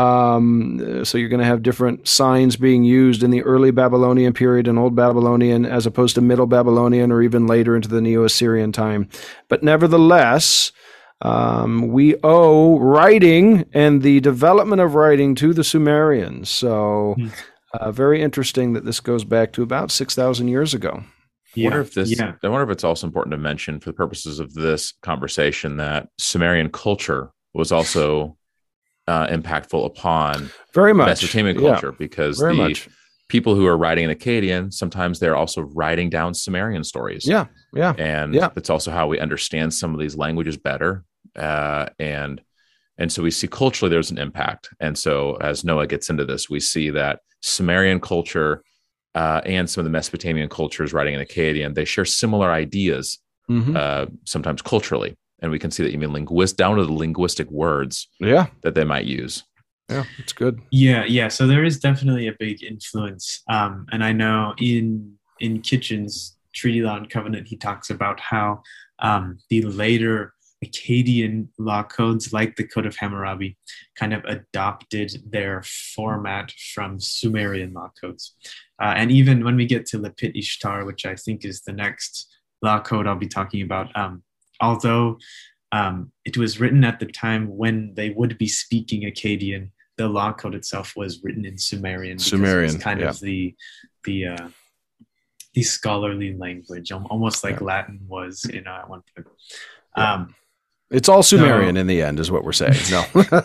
Um, so you're going to have different signs being used in the early Babylonian period and Old Babylonian, as opposed to Middle Babylonian or even later into the Neo-Assyrian time. But nevertheless, um, we owe writing and the development of writing to the Sumerians. So... Hmm. Uh, very interesting that this goes back to about six thousand years ago. Yeah. I wonder if this, yeah. I wonder if it's also important to mention for the purposes of this conversation that Sumerian culture was also uh, impactful upon very much Mesopotamian culture, yeah. because very the much. people who are writing in Akkadian, sometimes they're also writing down Sumerian stories. Yeah, yeah. And yeah. it's also how we understand some of these languages better. Uh, and And so we see culturally there's an impact. And so as Noah gets into this, we see that Sumerian culture uh, and some of the Mesopotamian cultures writing in Akkadian, they share similar ideas, mm-hmm. uh, sometimes culturally. And we can see that even linguist down to the linguistic words yeah. that they might use. Yeah, it's good. Yeah, yeah. So there is definitely a big influence. Um, and I know in in Kitchen's Treaty Law and Covenant, he talks about how um, the later Akkadian law codes, like the Code of Hammurabi, kind of adopted their format from Sumerian law codes. Uh, and even when we get to Lepit Ishtar, which I think is the next law code I'll be talking about, um, although um, it was written at the time when they would be speaking Akkadian, the law code itself was written in Sumerian. Sumerian, it was kind yeah. of the the uh, the scholarly language, almost like yeah. Latin was, you know, at one point. Yeah. Um, It's all Sumerian so, in the end, is what we're saying. No.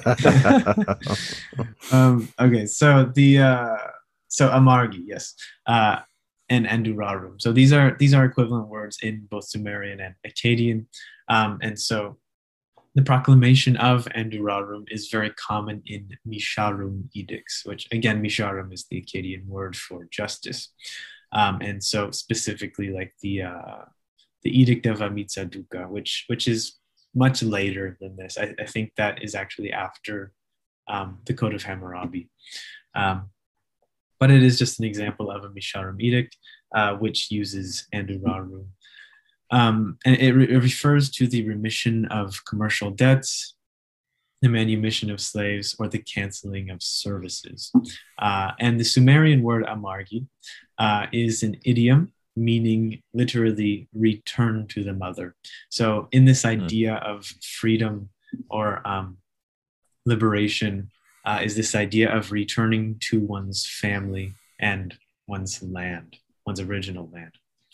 um, okay, so the uh, so Amargi, yes, uh, and Andurarum. So these are these are equivalent words in both Sumerian and Akkadian, um, and so the proclamation of Andurarum is very common in Misharum edicts, which again, Misharum is the Akkadian word for justice, um, and so specifically like the uh, the Edict of Amitsaduka, which which is much later than this. I, I think that is actually after um, the Code of Hammurabi. Um, but it is just an example of a Misharum edict, uh, which uses Andurarum. Um, and it, re- it refers to the remission of commercial debts, the manumission of slaves, or the canceling of services. Uh, and the Sumerian word Amargi uh, is an idiom meaning literally return to the mother. So in this idea mm. of freedom or um, liberation uh, is this idea of returning to one's family and one's land, one's original land.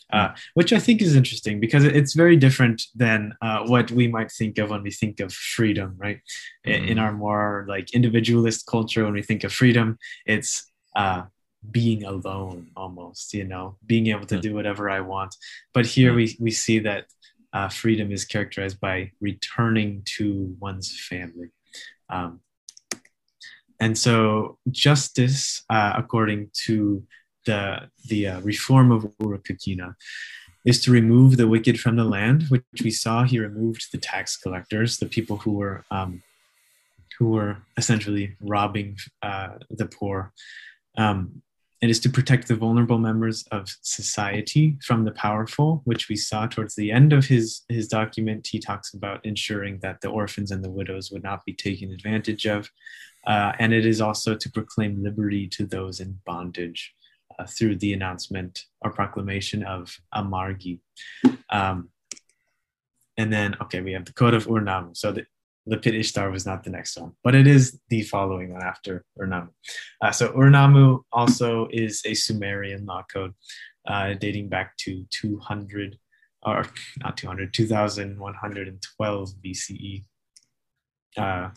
uh, which I think is interesting because it's very different than uh, what we might think of when we think of freedom, right? Mm. In our more like individualist culture, when we think of freedom, it's uh, being alone almost, you know, being able to mm. do whatever I want. But here mm. we, we see that uh, freedom is characterized by returning to one's family. Um, and so justice, uh, according to the, the uh, reform of Urukagina, is to remove the wicked from the land, which we saw he removed the tax collectors, the people who were um, who were essentially robbing uh, the poor. Um, it is to protect the vulnerable members of society from the powerful, which we saw towards the end of his, his document. He talks about ensuring that the orphans and the widows would not be taken advantage of. Uh, and it is also to proclaim liberty to those in bondage uh, through the announcement or proclamation of Amargi. Um, and then, okay, we have the Code of Ur-Nammu. So the The Pit Ishtar was not the next one, but it is the following one after Ur-Nammu. Uh, so Ur-Nammu also is a Sumerian law code uh, dating back to two hundred, or not two hundred, two thousand one hundred twelve B C E. Uh,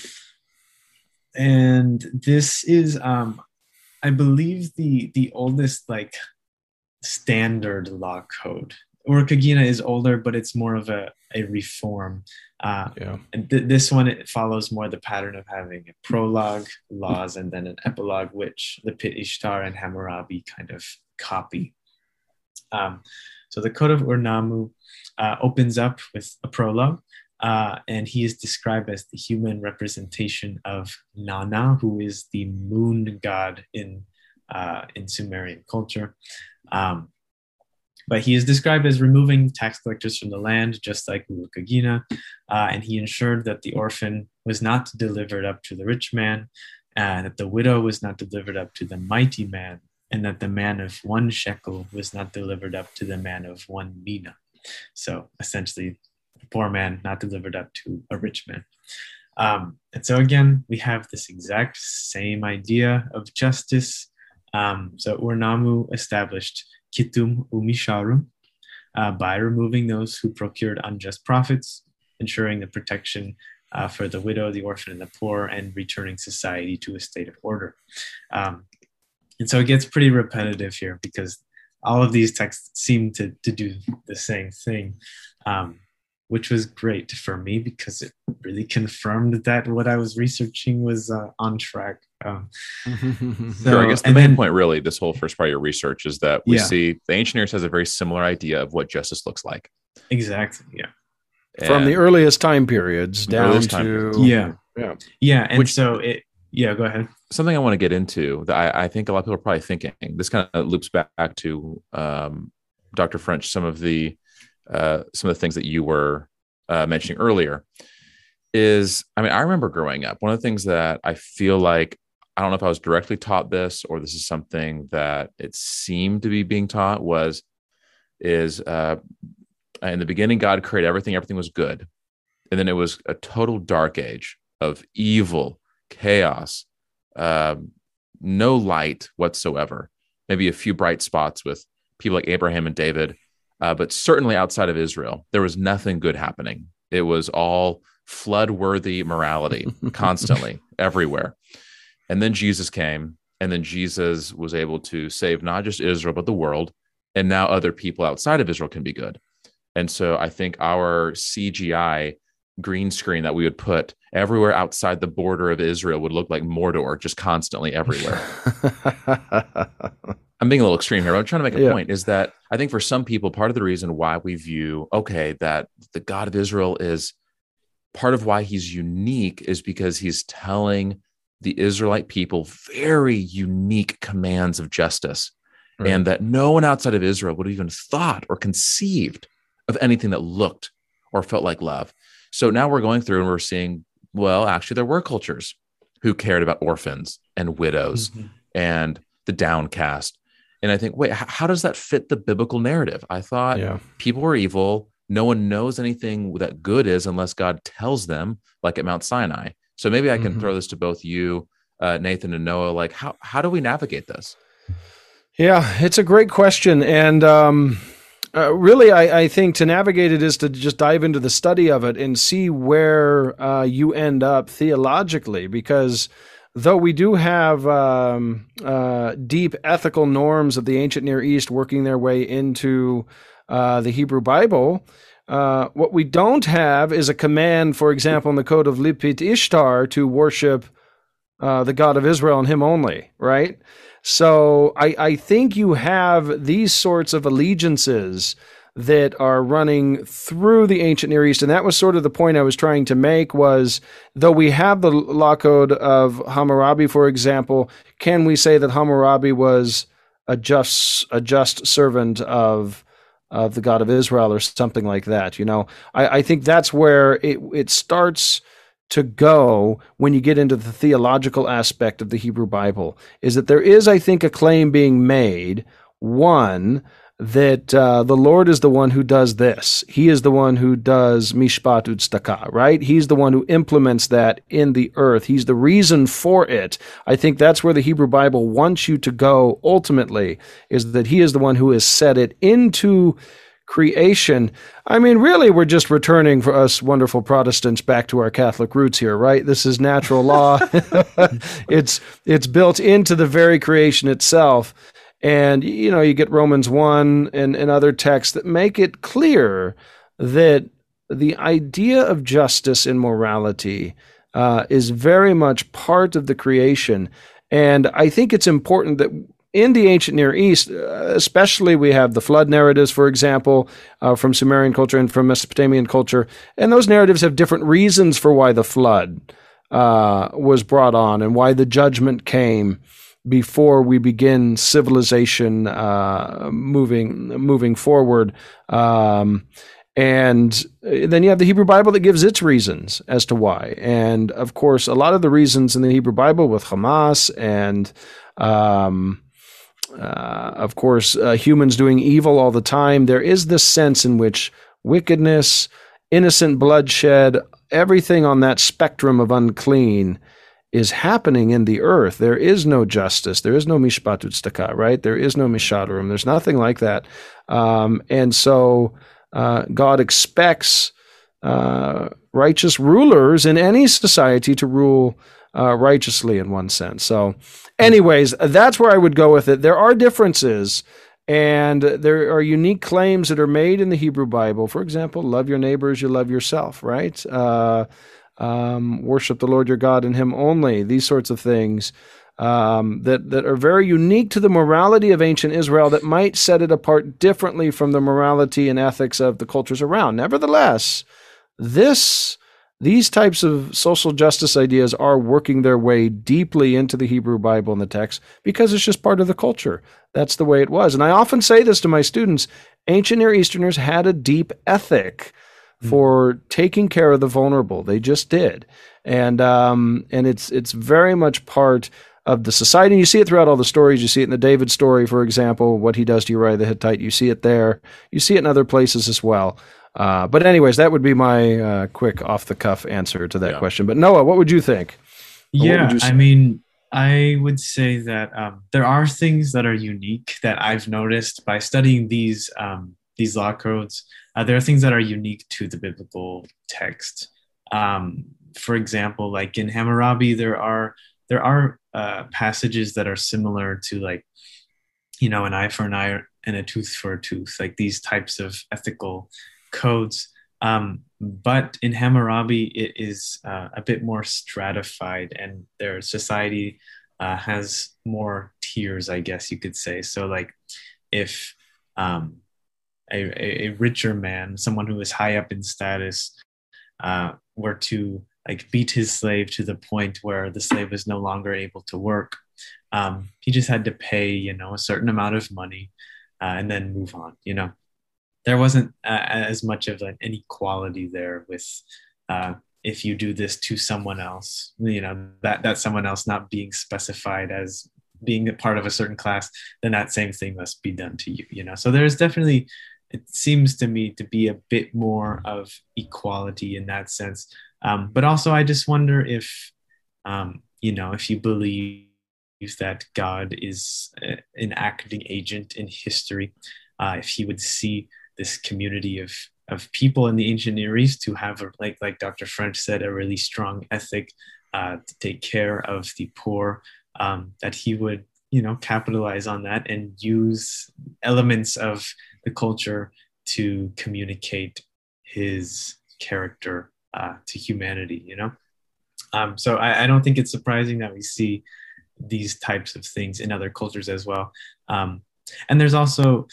and this is, um, I believe, the, the oldest like standard law code. Urukagina is older, but it's more of a, a reform. Uh, yeah. And th- this one, it follows more the pattern of having a prologue, laws, and then an epilogue, which the Pit Ishtar and Hammurabi kind of copy. Um, so the Code of Ur-Nammu uh, opens up with a prologue, uh, and he is described as the human representation of Nana, who is the moon god in, uh, in Sumerian culture. Um, But he is described as removing tax collectors from the land, just like Urukagina, uh, and he ensured that the orphan was not delivered up to the rich man, and that the widow was not delivered up to the mighty man, and that the man of one shekel was not delivered up to the man of one mina. So essentially, a poor man not delivered up to a rich man. Um, and so again, we have this exact same idea of justice. Um, so Ur-Nammu established Kitum Umisharum uh, by removing those who procured unjust profits, ensuring the protection uh, for the widow, the orphan, and the poor, and returning society to a state of order. Um, and so it gets pretty repetitive here because all of these texts seem to, to do the same thing, um, which was great for me because it really confirmed that what I was researching was uh, on track. Um, so, sure, I guess the main then, point really, this whole first part of your research is that we yeah. see the Ancient Near East has a very similar idea of what justice looks like. Exactly, yeah. And from the earliest time periods down to... Time periods. Yeah, yeah. Yeah, and Which, so it... Yeah, go ahead. Something I want to get into that I, I think a lot of people are probably thinking, this kind of loops back to um, Doctor French, some of the uh, some of the things that you were uh, mentioning earlier is, I mean, I remember growing up, one of the things that I feel like, I don't know if I was directly taught this or this is something that it seemed to be being taught was, is uh, in the beginning, God created everything, everything was good. And then it was a total dark age of evil, chaos, uh, no light whatsoever, maybe a few bright spots with people like Abraham and David, uh, but certainly outside of Israel, there was nothing good happening. It was all flood-worthy morality constantly, everywhere. And then Jesus came, and then Jesus was able to save not just Israel, but the world. And now other people outside of Israel can be good. And so I think our C G I green screen that we would put everywhere outside the border of Israel would look like Mordor, just constantly everywhere. I'm being a little extreme here, but I'm trying to make a yeah. point is that I think for some people, part of the reason why we view, okay, that the God of Israel is part of why he's unique is because he's telling the Israelite people very unique commands of justice, right. and that no one outside of Israel would have even thought or conceived of anything that looked or felt like love. So now we're going through and we're seeing, well, actually there were cultures who cared about orphans and widows mm-hmm. and the downcast. And I think, wait, h- how does that fit the biblical narrative? I thought yeah. people were evil. No one knows anything that good is unless God tells them, like at Mount Sinai. So maybe I can mm-hmm. throw this to both you, uh, Nathan and Noah. Like, how how do we navigate this? Yeah, it's a great question. And um, Uh, really, I, I think to navigate it is to just dive into the study of it and see where uh, you end up theologically, because though we do have um, uh, deep ethical norms of the ancient Near East working their way into uh, the Hebrew Bible, uh, what we don't have is a command, for example, in the Code of Lipit Ishtar to worship uh, the God of Israel and him only, right? So I, I think you have these sorts of allegiances that are running through the ancient Near East. And that was sort of the point I was trying to make was, though we have the law code of Hammurabi, for example, can we say that Hammurabi was a just, a just servant of, of the God of Israel or something like that? You know, I, I think that's where it, it starts to go when you get into the theological aspect of the Hebrew Bible, is that there is, I think, a claim being made, one, that uh, the Lord is the one who does this. He is the one who does mishpat u'tzedakah, right? He's the one who implements that in the earth. He's the reason for it. I think that's where the Hebrew Bible wants you to go ultimately, is that he is the one who has set it into creation. I mean, really, we're just returning for us wonderful Protestants back to our Catholic roots here, right? This is natural law. it's it's built into the very creation itself. And, you know, you get Romans one and, and other texts that make it clear that the idea of justice and morality uh, is very much part of the creation. And I think it's important that in the ancient Near East, especially, we have the flood narratives, for example, uh, from Sumerian culture and from Mesopotamian culture. And those narratives have different reasons for why the flood uh, was brought on and why the judgment came before we begin civilization uh, moving moving forward. Um, and then you have the Hebrew Bible that gives its reasons as to why. And, of course, a lot of the reasons in the Hebrew Bible with Hamas and um Uh, of course, uh, humans doing evil all the time, there is this sense in which wickedness, innocent bloodshed, everything on that spectrum of unclean is happening in the earth. There is no justice. There is no mishpat u'tzedakah, right? There is no mishadarim. There's nothing like that. Um, and so uh, God expects uh, righteous rulers in any society to rule uh, righteously in one sense. So anyways, that's where I would go with it. There are differences, and there are unique claims that are made in the Hebrew Bible. For example, love your neighbor as you love yourself, right? Uh, um, worship the Lord your God and him only, these sorts of things um, that, that are very unique to the morality of ancient Israel that might set it apart differently from the morality and ethics of the cultures around. Nevertheless, this... These types of social justice ideas are working their way deeply into the Hebrew Bible and the text because it's just part of the culture. That's the way it was. And I often say this to my students, ancient Near Easterners had a deep ethic for taking care of the vulnerable. They just did. And um, and it's it's very much part of the society. And you see it throughout all the stories. You see it in the David story, for example, what he does to Uriah the Hittite. You see it there. You see it in other places as well. Uh, but anyways, that would be my uh, quick off-the-cuff answer to that yeah. question. But Noah, what would you think? Yeah, you I mean, I would say that um, there are things that are unique that I've noticed by studying these um, these law codes. Uh, there are things that are unique to the biblical text. Um, for example, like in Hammurabi, there are there are uh, passages that are similar to, like, you know, an eye for an eye and a tooth for a tooth, like these types of ethical codes. Um, but in Hammurabi, it is uh, a bit more stratified, and their society uh, has more tiers, I guess you could say. So, like, if um, a, a richer man, someone who is high up in status, uh, were to like beat his slave to the point where the slave is no longer able to work, um, he just had to pay, you know, a certain amount of money uh, and then move on, you know. There wasn't uh, as much of an inequality there with uh, if you do this to someone else, you know, that, that someone else not being specified as being a part of a certain class, then that same thing must be done to you, you know. So there's definitely, it seems to me to be a bit more of equality in that sense. Um, but also I just wonder if, um, you know, if you believe that God is an acting agent in history, uh, if he would see this community of of people in the ancient Near East who have, like like Doctor French said, a really strong ethic uh, to take care of the poor. Um, that he would, you know, capitalize on that and use elements of the culture to communicate his character uh, to humanity. You know, um, so I, I don't think it's surprising that we see these types of things in other cultures as well. Um, and there's also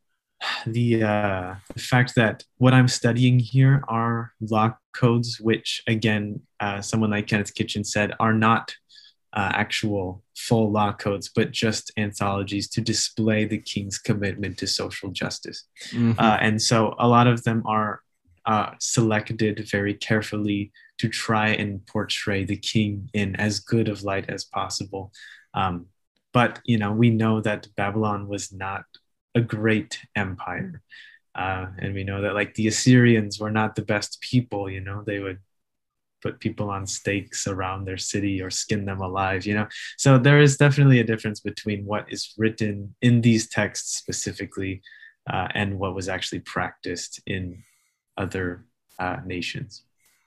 the, uh, the fact that what I'm studying here are law codes, which again, uh, someone like Kenneth Kitchen said, are not uh, actual full law codes, but just anthologies to display the king's commitment to social justice. Mm-hmm. Uh, and so a lot of them are uh, selected very carefully to try and portray the king in as good of light as possible. Um, but, you know, we know that Babylon was not a great empire. Uh, and we know that, like, the Assyrians were not the best people. You know, they would put people on stakes around their city or skin them alive, you know. So there is definitely a difference between what is written in these texts specifically uh, and what was actually practiced in other uh, nations.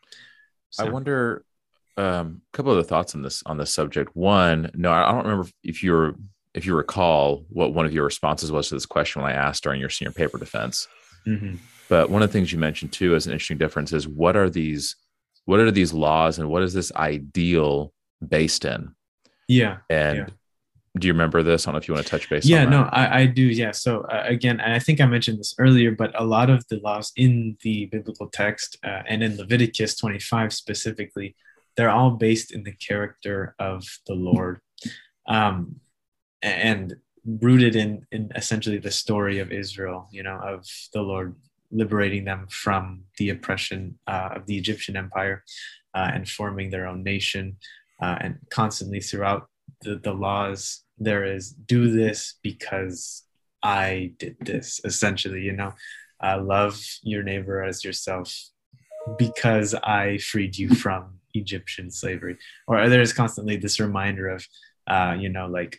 So. I wonder um, a couple of the thoughts on this on this subject. One, no, I don't remember if you're if you recall what one of your responses was to this question when I asked during your senior paper defense. Mm-hmm. But one of the things you mentioned too as an interesting difference is what are these what are these laws and what is this ideal based in? Yeah. And yeah. Do you remember this? I don't know if you want to touch base yeah, on that. Yeah, no, I, I do. Yeah. So uh, again, I think I mentioned this earlier, but a lot of the laws in the biblical text uh, and in Leviticus twenty-five specifically, they're all based in the character of the Lord um, and rooted in, in essentially the story of Israel, you know, of the Lord liberating them from the oppression uh, of the Egyptian empire uh, and forming their own nation. Uh, and constantly throughout the, the laws, there is do this because I did this, essentially, you know, uh, love your neighbor as yourself because I freed you from Egyptian slavery. Or there's constantly this reminder of, uh, you know, like,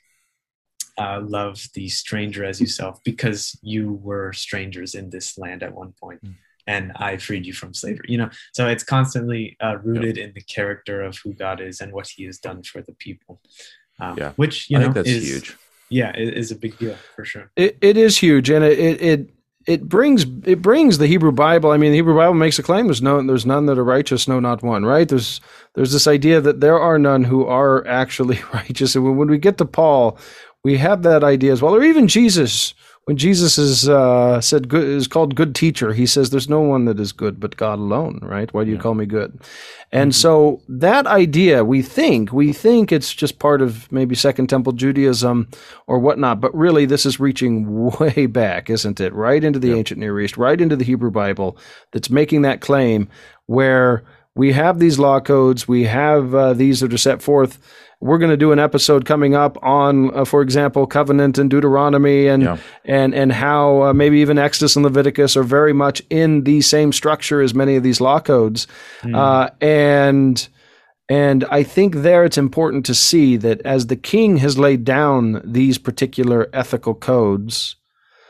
uh, love the stranger as yourself because you were strangers in this land at one point. Mm. And I freed you from slavery, you know? So it's constantly uh, rooted yep. in the character of who God is and what he has done for the people. Um, yeah. Which, you I know, think that's is huge. Yeah, it is a big deal for sure. It, it is huge. And it, it, it, it brings, it brings the Hebrew Bible. I mean, the Hebrew Bible makes a claim. There's no, there's none that are righteous. No, not one, right? There's, there's this idea that there are none who are actually righteous. And when, when we get to Paul, we have that idea as well, or even Jesus. When Jesus is uh, said good, is called good teacher, he says, "There's no one that is good but God alone." Right? Why do you yeah. call me good? And mm-hmm. so that idea, we think we think it's just part of maybe Second Temple Judaism or whatnot, but really this is reaching way back, isn't it? Right into the yeah. ancient Near East, right into the Hebrew Bible. That's making that claim where we have these law codes, we have uh, these that are set forth. We're going to do an episode coming up on, uh, for example, covenant and Deuteronomy and yeah. and and how uh, maybe even Exodus and Leviticus are very much in the same structure as many of these law codes. Mm. Uh, and and I think there it's important to see that as the king has laid down these particular ethical codes,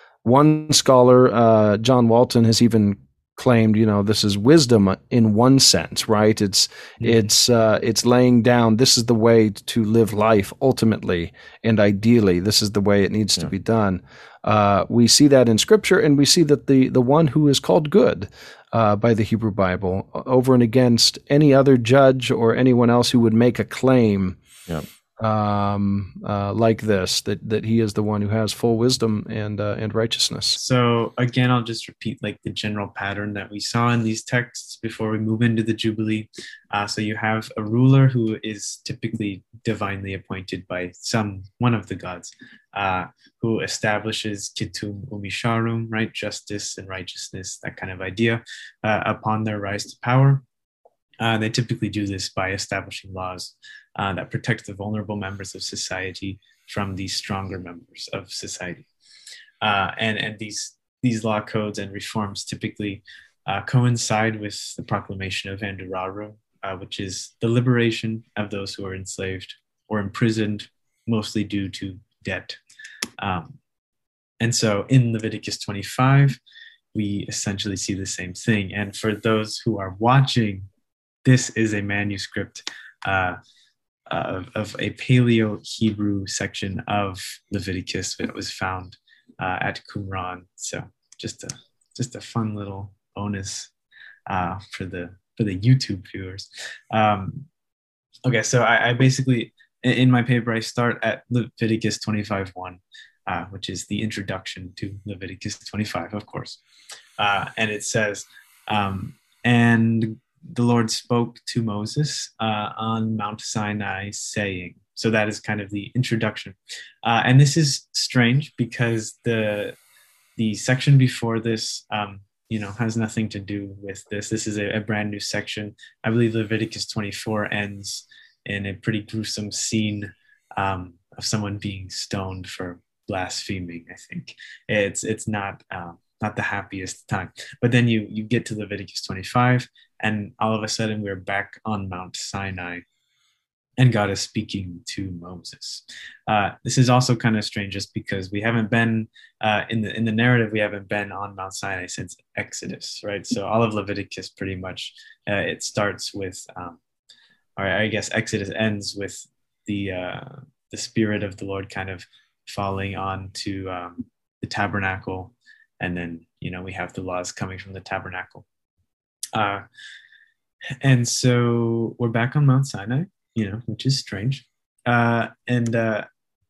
one scholar, uh, John Walton, has even claimed, you know, this is wisdom in one sense, right? It's mm-hmm. it's uh, it's laying down. This is the way to live life ultimately and ideally. This is the way it needs yeah. to be done. Uh, we see that in Scripture, and we see that the the one who is called good uh, by the Hebrew Bible over and against any other judge or anyone else who would make a claim. Yeah. um uh like this, that that he is the one who has full wisdom and uh, and righteousness. So again, I'll just repeat like the general pattern that we saw in these texts before we move into the Jubilee. Uh, so you have a ruler who is typically divinely appointed by some one of the gods, uh, who establishes kitum umisharum, right, justice and righteousness, that kind of idea, uh, upon their rise to power. Uh, they typically do this by establishing laws uh, that protect the vulnerable members of society from the stronger members of society. Uh, and and these, these law codes and reforms typically uh, coincide with the proclamation of Andurarum, uh, which is the liberation of those who are enslaved or imprisoned, mostly due to debt. Um, and so in Leviticus twenty-five, we essentially see the same thing. And for those who are watching, this is a manuscript uh, of, of a Paleo Hebrew section of Leviticus that was found uh, at Qumran. So just a just a fun little bonus uh, for the for the YouTube viewers. Um, okay, so I, I basically in my paper I start at Leviticus twenty-five one, uh, which is the introduction to Leviticus twenty-five, of course, uh, and it says, um, and the Lord spoke to Moses uh, on Mount Sinai, saying. So that is kind of the introduction, uh, and this is strange because the the section before this, um, you know, has nothing to do with this. This is a, a brand new section. I believe Leviticus twenty-four ends in a pretty gruesome scene um, of someone being stoned for blaspheming. I think it's it's not um, not the happiest time. But then you you get to Leviticus twenty-five, and all of a sudden we're back on Mount Sinai, and God is speaking to Moses. Uh, this is also kind of strange, just because we haven't been uh, in the in the narrative. We haven't been on Mount Sinai since Exodus, right? So all of Leviticus pretty much uh, it starts with, um, or I guess Exodus ends with the uh, the Spirit of the Lord kind of falling onto um, the tabernacle, and then you know we have the laws coming from the tabernacle. Uh, and so we're back on Mount Sinai, you know, which is strange. Uh, and uh,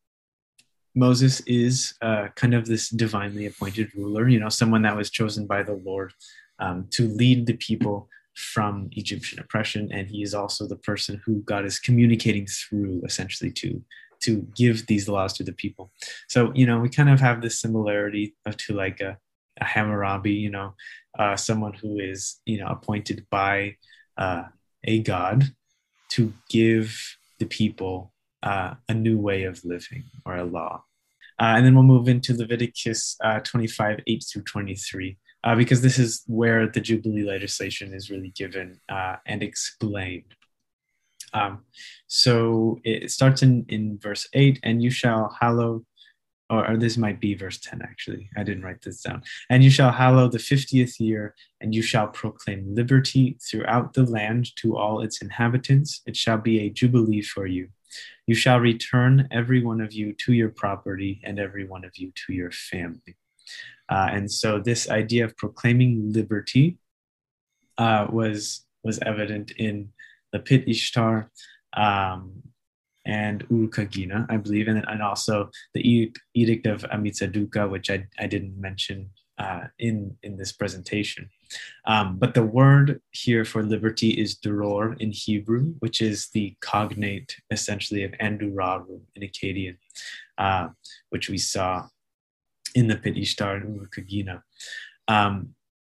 Moses is uh, kind of this divinely appointed ruler, you know, someone that was chosen by the Lord um, to lead the people from Egyptian oppression. And he is also the person who God is communicating through, essentially, to to give these laws to the people. So, you know, we kind of have this similarity of to like a, a Hammurabi, you know, uh, someone who is, you know, appointed by uh, a God to give the people uh, a new way of living, or a law. Uh, and then we'll move into Leviticus uh, twenty-five, eight through twenty-three, uh, because this is where the Jubilee legislation is really given uh, and explained. Um, so it starts in, in verse eight, and you shall hallow, or, or this might be verse ten, actually. I didn't write this down. And you shall hallow the fiftieth year, and you shall proclaim liberty throughout the land to all its inhabitants. It shall be a jubilee for you. You shall return every one of you to your property, and every one of you to your family. Uh, and so this idea of proclaiming liberty uh, was, was evident in the Pit Ishtar, um, and Urukagina, I believe, and, and also the Edict of Amitsaduka, which I, I didn't mention uh, in, in this presentation. Um, but the word here for liberty is duror in Hebrew, which is the cognate, essentially, of Anduraru in Akkadian, uh, which we saw in the Pit Ishtar and Urukagina. Um,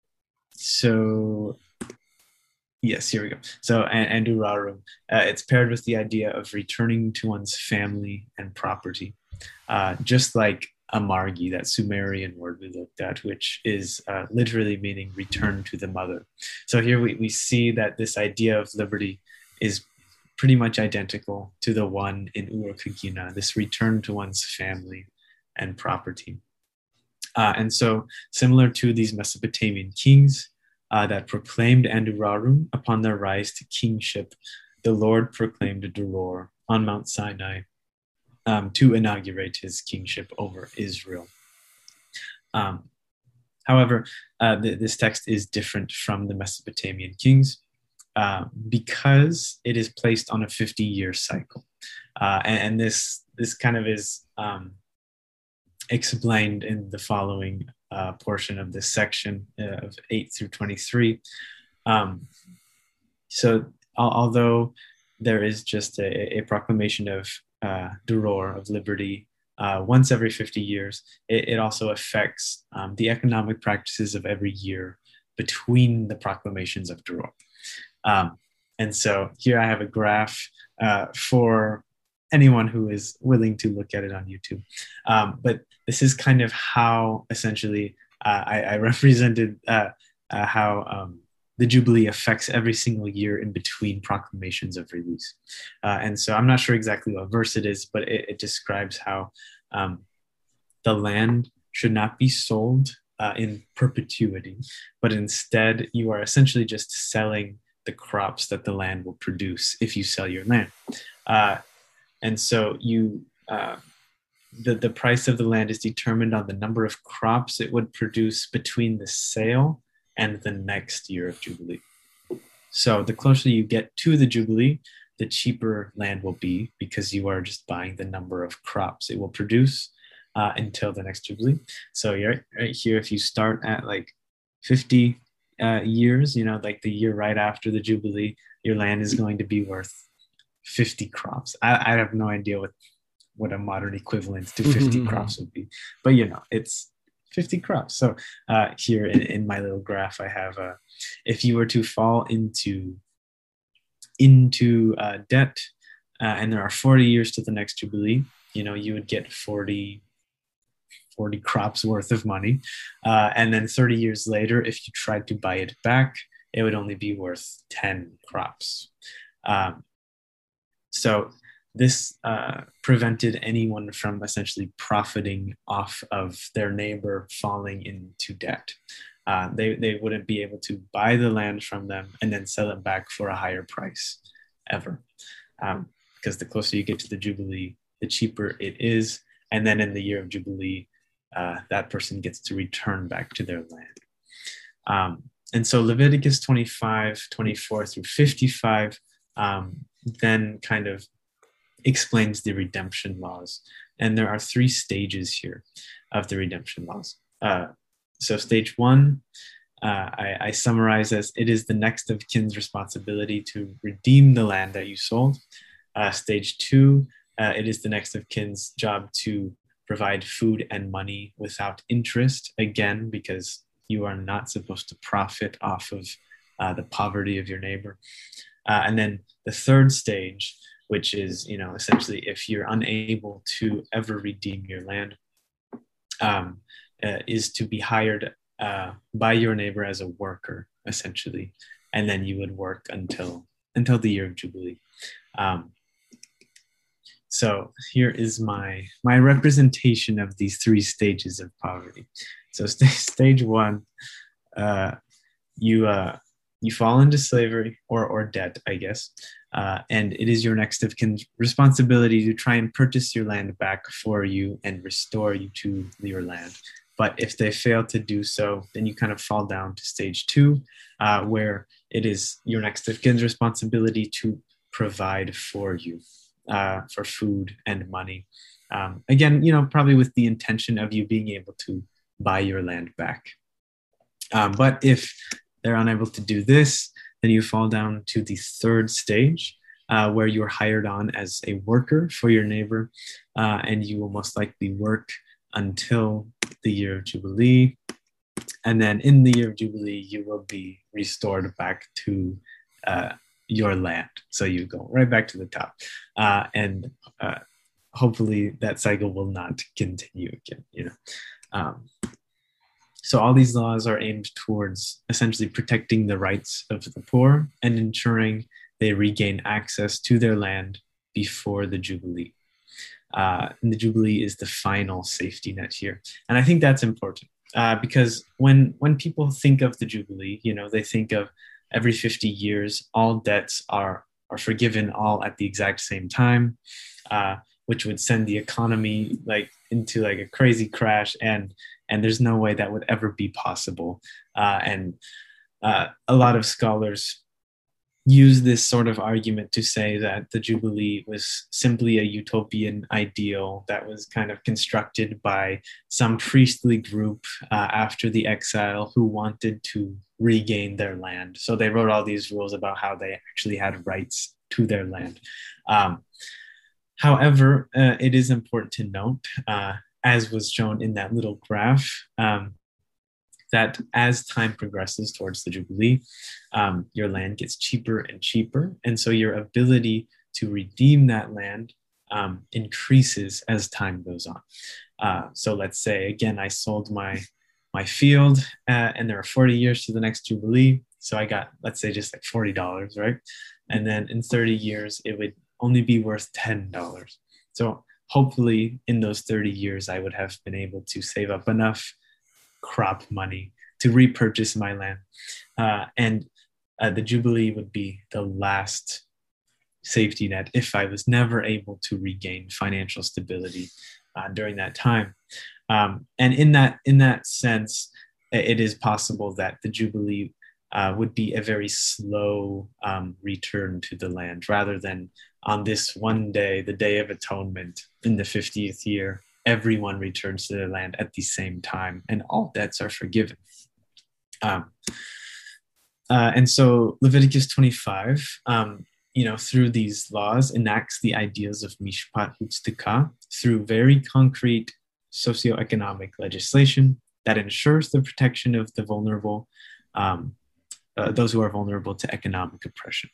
so... Yes, here we go. So, and, Anduraru, uh, it's paired with the idea of returning to one's family and property, uh, just like Amargi, that Sumerian word we looked at, which is uh, literally meaning return to the mother. So here we, we see that this idea of liberty is pretty much identical to the one in Urukagina, this return to one's family and property. Uh, and so similar to these Mesopotamian kings, Uh, that proclaimed Anduraru upon their rise to kingship, the Lord proclaimed Duror on Mount Sinai um, to inaugurate his kingship over Israel. Um, however, uh, th- this text is different from the Mesopotamian kings uh, because it is placed on a fifty-year cycle. Uh, and, and this, this kind of is um, explained in the following Uh, portion of this section uh, of eight through twenty-three. Um, so al- although there is just a, a proclamation of uh, Duror, of liberty, uh, once every fifty years, it, it also affects um, the economic practices of every year between the proclamations of Duror. Um, and so here I have a graph uh, for anyone who is willing to look at it on YouTube. Um, but this is kind of how essentially uh, I, I represented uh, uh, how um, the Jubilee affects every single year in between proclamations of release. Uh, and so I'm not sure exactly what verse it is, but it, it describes how um, the land should not be sold uh, in perpetuity, but instead you are essentially just selling the crops that the land will produce if you sell your land. Uh, and so you, uh, the, the price of the land is determined on the number of crops it would produce between the sale and the next year of Jubilee. So the closer you get to the Jubilee, the cheaper land will be, because you are just buying the number of crops it will produce uh, until the next Jubilee. So you're right here, if you start at like fifty uh, years, you know, like the year right after the Jubilee, your land is going to be worth fifty crops. I, I have no idea what, what a modern equivalent to fifty crops would be, but you know, it's fifty crops. So uh, here in, in my little graph, I have, uh, if you were to fall into into uh, debt, uh, and there are forty years to the next Jubilee, you know, you would get forty, forty crops worth of money. Uh, and then thirty years later, if you tried to buy it back, it would only be worth ten crops. Um, so this uh, prevented anyone from essentially profiting off of their neighbor falling into debt. Uh, they, they wouldn't be able to buy the land from them and then sell it back for a higher price ever. Um, because the closer you get to the Jubilee, the cheaper it is. And then in the year of Jubilee, uh, that person gets to return back to their land. Um, and so Leviticus twenty-five, twenty-four through fifty-five um, then kind of explains the redemption laws. And there are three stages here of the redemption laws. Uh, So stage one, uh, I, I summarize as, it is the next of kin's responsibility to redeem the land that you sold. Uh, stage two, uh, it is the next of kin's job to provide food and money without interest, again, because you are not supposed to profit off of uh, the poverty of your neighbor. Uh, and then the third stage, which is, you know, essentially if you're unable to ever redeem your land, um, Uh, is to be hired uh, by your neighbor as a worker, essentially, and then you would work until until the year of Jubilee. Um, so here is my my representation of these three stages of poverty. So st- stage one, uh, you uh, you fall into slavery or or debt, I guess, uh, and it is your next of kin's responsibility to try and purchase your land back for you and restore you to your land. But if they fail to do so, then you kind of fall down to stage two, uh, where it is your next of kin's responsibility to provide for you, uh, for food and money. Um, again, you know, probably with the intention of you being able to buy your land back. Um, but if they're unable to do this, then you fall down to the third stage, uh, where you're hired on as a worker for your neighbor, uh, and you will most likely work until the year of Jubilee. And then in the year of Jubilee, you will be restored back to uh, your land. So you go right back to the top. Uh, and uh, hopefully that cycle will not continue again, you know. Um, so all these laws are aimed towards essentially protecting the rights of the poor and ensuring they regain access to their land before the Jubilee. Uh, and the Jubilee is the final safety net here. And I think that's important uh, because when when people think of the Jubilee, you know, they think of every fifty years, all debts are, are forgiven all at the exact same time, uh, which would send the economy like into like a crazy crash. And, and there's no way that would ever be possible. Uh, and uh, a lot of scholars use this sort of argument to say that the Jubilee was simply a utopian ideal that was kind of constructed by some priestly group uh, after the exile who wanted to regain their land. So they wrote all these rules about how they actually had rights to their land. Um, however, uh, it is important to note, uh, as was shown in that little graph, um, that as time progresses towards the Jubilee, um, your land gets cheaper and cheaper. And so your ability to redeem that land um, increases as time goes on. Uh, so let's say, again, I sold my, my field uh, and there are forty years to the next Jubilee. So I got, let's say just like forty dollars, right? And then in thirty years, it would only be worth ten dollars. So hopefully in those thirty years, I would have been able to save up enough crop money to repurchase my land. Uh, and uh, the Jubilee would be the last safety net if I was never able to regain financial stability uh, during that time. Um, and in that in that sense, it is possible that the Jubilee uh, would be a very slow um, return to the land, rather than on this one day, the Day of Atonement in the fiftieth year, everyone returns to the land at the same time and all debts are forgiven. Um, uh, and so Leviticus twenty-five, um, you know, through these laws enacts the ideas of Mishpat Utzedekah through very concrete socioeconomic legislation that ensures the protection of the vulnerable, um, uh, those who are vulnerable to economic oppression.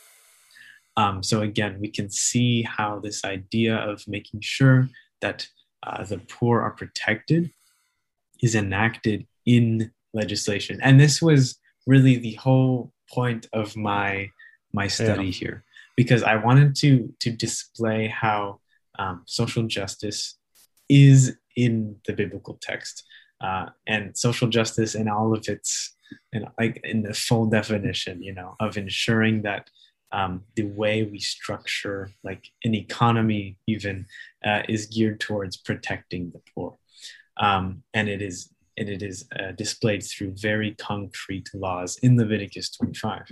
Um, so again, we can see how this idea of making sure that uh, the poor are protected is enacted in legislation. And this was really the whole point of my my study yeah. here, because I wanted to to display how um, social justice is in the biblical text, uh, and social justice in all of its, you know, like in the full definition, you know, of ensuring that um, the way we structure like an economy even uh, is geared towards protecting the poor, um, and it is and it is uh, displayed through very concrete laws in Leviticus twenty-five.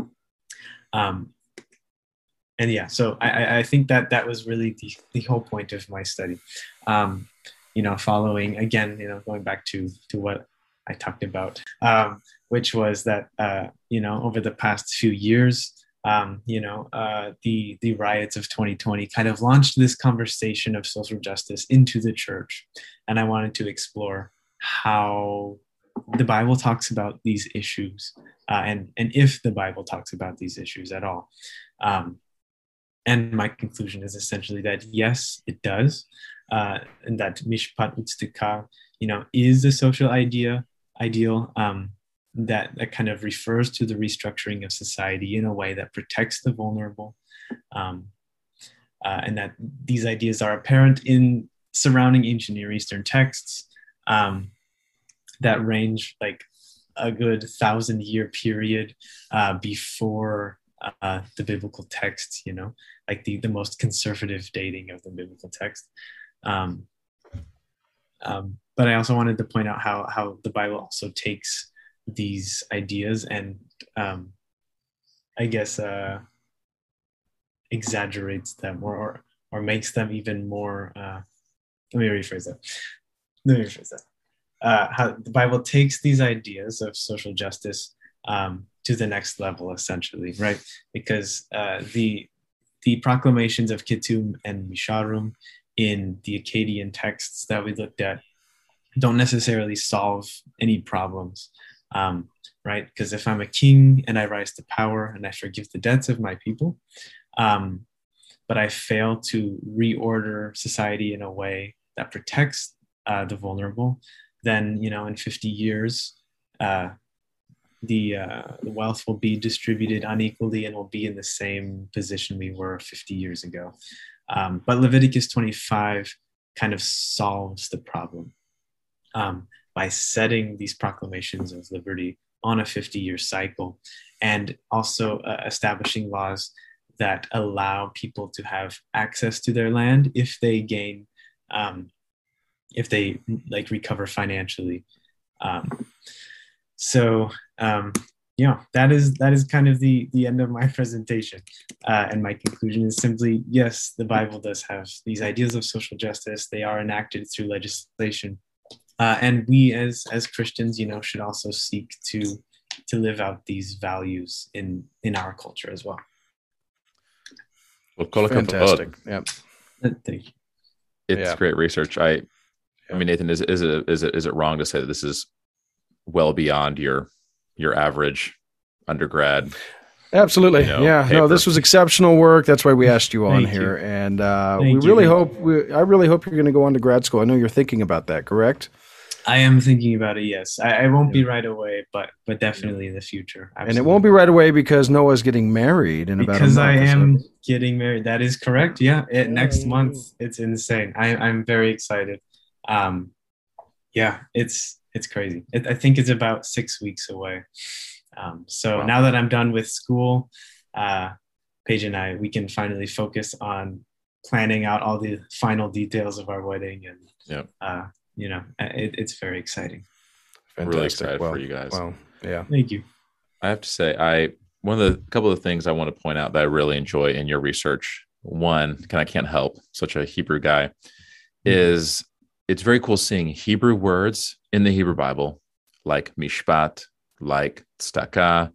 Um, and yeah, so I, I think that that was really the, the whole point of my study. Um, you know, following again, you know, going back to to what I talked about, um, which was that uh, you know, over the past few years, um, you know, uh, the the riots of twenty twenty kind of launched this conversation of social justice into the church, and I wanted to explore how the Bible talks about these issues, uh, and and if the Bible talks about these issues at all. Um, and my conclusion is essentially that yes, it does, uh, and that Mishpat Utzedekah, you know, is a social idea ideal um, that that kind of refers to the restructuring of society in a way that protects the vulnerable, um, uh, and that these ideas are apparent in surrounding ancient Near Eastern texts um, that range like a good thousand year period uh, before uh, the biblical text, you know, like the, the most conservative dating of the biblical text. Um, um, but I also wanted to point out how, how the Bible also takes these ideas and um, I guess uh, exaggerates them or, or, or makes them even more, uh, let me rephrase that. Let me rephrase that. Uh, how the Bible takes these ideas of social justice um, to the next level, essentially, right? Because uh, the the proclamations of Kittim and Misharum in the Akkadian texts that we looked at don't necessarily solve any problems, um, right? Because if I'm a king and I rise to power and I forgive the debts of my people, um, but I fail to reorder society in a way that protects uh, the vulnerable, then, you know, in fifty years, uh, the, uh, the wealth will be distributed unequally and will be in the same position we were fifty years ago. Um, but Leviticus twenty-five kind of solves the problem um, by setting these proclamations of liberty on a fifty-year cycle, and also uh, establishing laws that allow people to have access to their land if they gain um, if they like recover financially. Um, so um, yeah, that is that is kind of the the end of my presentation. Uh, and my conclusion is simply, yes, the Bible does have these ideas of social justice. They are enacted through legislation. Uh, and we as as Christians, you know, should also seek to to live out these values in in our culture as well. Well, fantastic. Yeah. Thank you. It's Yeah. great research. I I mean, Nathan, is is it is it is it wrong to say that this is well beyond your your average undergrad? Absolutely. You know, yeah. paper. No, this was exceptional work. That's why we asked you on Thank here. you. And uh, we Thank really you. hope, we, I really hope you're going to go on to grad school. I know you're thinking about that, correct? I am thinking about it, yes. I, I won't be right away, but but definitely in the future. And it won't be right away because Noah's getting married in about Because a month. I or so. am getting married. That is correct. Yeah, it, next month. It's insane. I, I'm very excited. Um, yeah, it's it's crazy. It, I think it's about six weeks away. Um, so Wow. now that I'm done with school, uh, Paige and I, we can finally focus on planning out all the final details of our wedding. And, Yep. uh, you know, it, it's very exciting. I'm really excited well, for you guys. Well, yeah. Thank you. I have to say, I one of the couple of things I want to point out that I really enjoy in your research. One, and I can't help, such a Hebrew guy, mm-hmm. is it's very cool seeing Hebrew words in the Hebrew Bible, like mishpat, like tzedakah,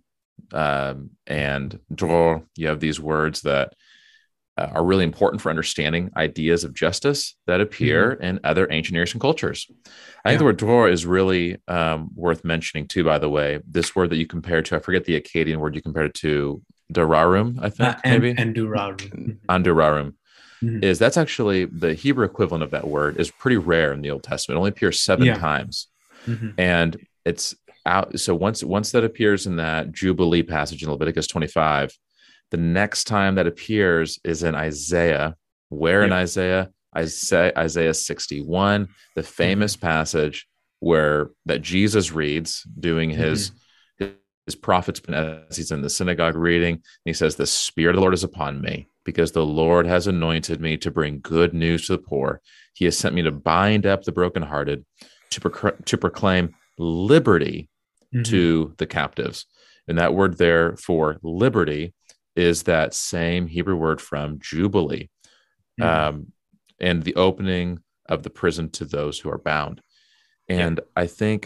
um, and dror. You have these words that uh, are really important for understanding ideas of justice that appear mm-hmm. in other ancient Near Eastern cultures. I think yeah. the word dror is really um, worth mentioning too, by the way. This word that you compared to, I forget the Akkadian word you compared it to, dararum, I think, uh, and, maybe? Andurarum. Andurarum. Mm-hmm. Is that's actually the Hebrew equivalent of that word is pretty rare in the Old Testament. It only appears seven yeah. times. Mm-hmm. And it's out. So once, once that appears in that Jubilee passage in Leviticus twenty-five, the next time that appears is in Isaiah. Where yep. in Isaiah? Isaiah, Isaiah sixty-one, the famous mm-hmm. passage where that Jesus reads doing his, mm-hmm. his, his prophet's as he's in the synagogue reading. And he says, "The Spirit of the Lord is upon me, because the Lord has anointed me to bring good news to the poor. He has sent me to bind up the brokenhearted, to, proc- to proclaim liberty mm-hmm. to the captives." And that word there for liberty is that same Hebrew word from Jubilee, mm-hmm. um, and the opening of the prison to those who are bound. And yeah. I think,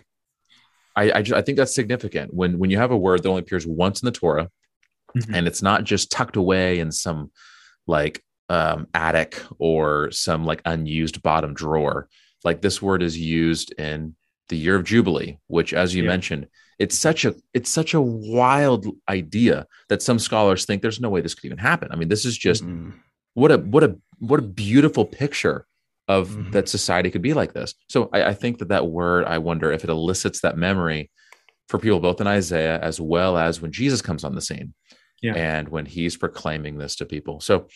I, I, just, I think that's significant when, when you have a word that only appears once in the Torah, mm-hmm. and it's not just tucked away in some like um, attic or some like unused bottom drawer. Like this word is used in the year of Jubilee, which, as you yeah. mentioned, it's such a it's such a wild idea that some scholars think there's no way this could even happen. I mean, this is just mm-hmm. what a what a what a beautiful picture of mm-hmm. that society could be like this. So I, I think that that word, I wonder if it elicits that memory for people both in Isaiah as well as when Jesus comes on the scene. Yeah. And when he's proclaiming this to people. So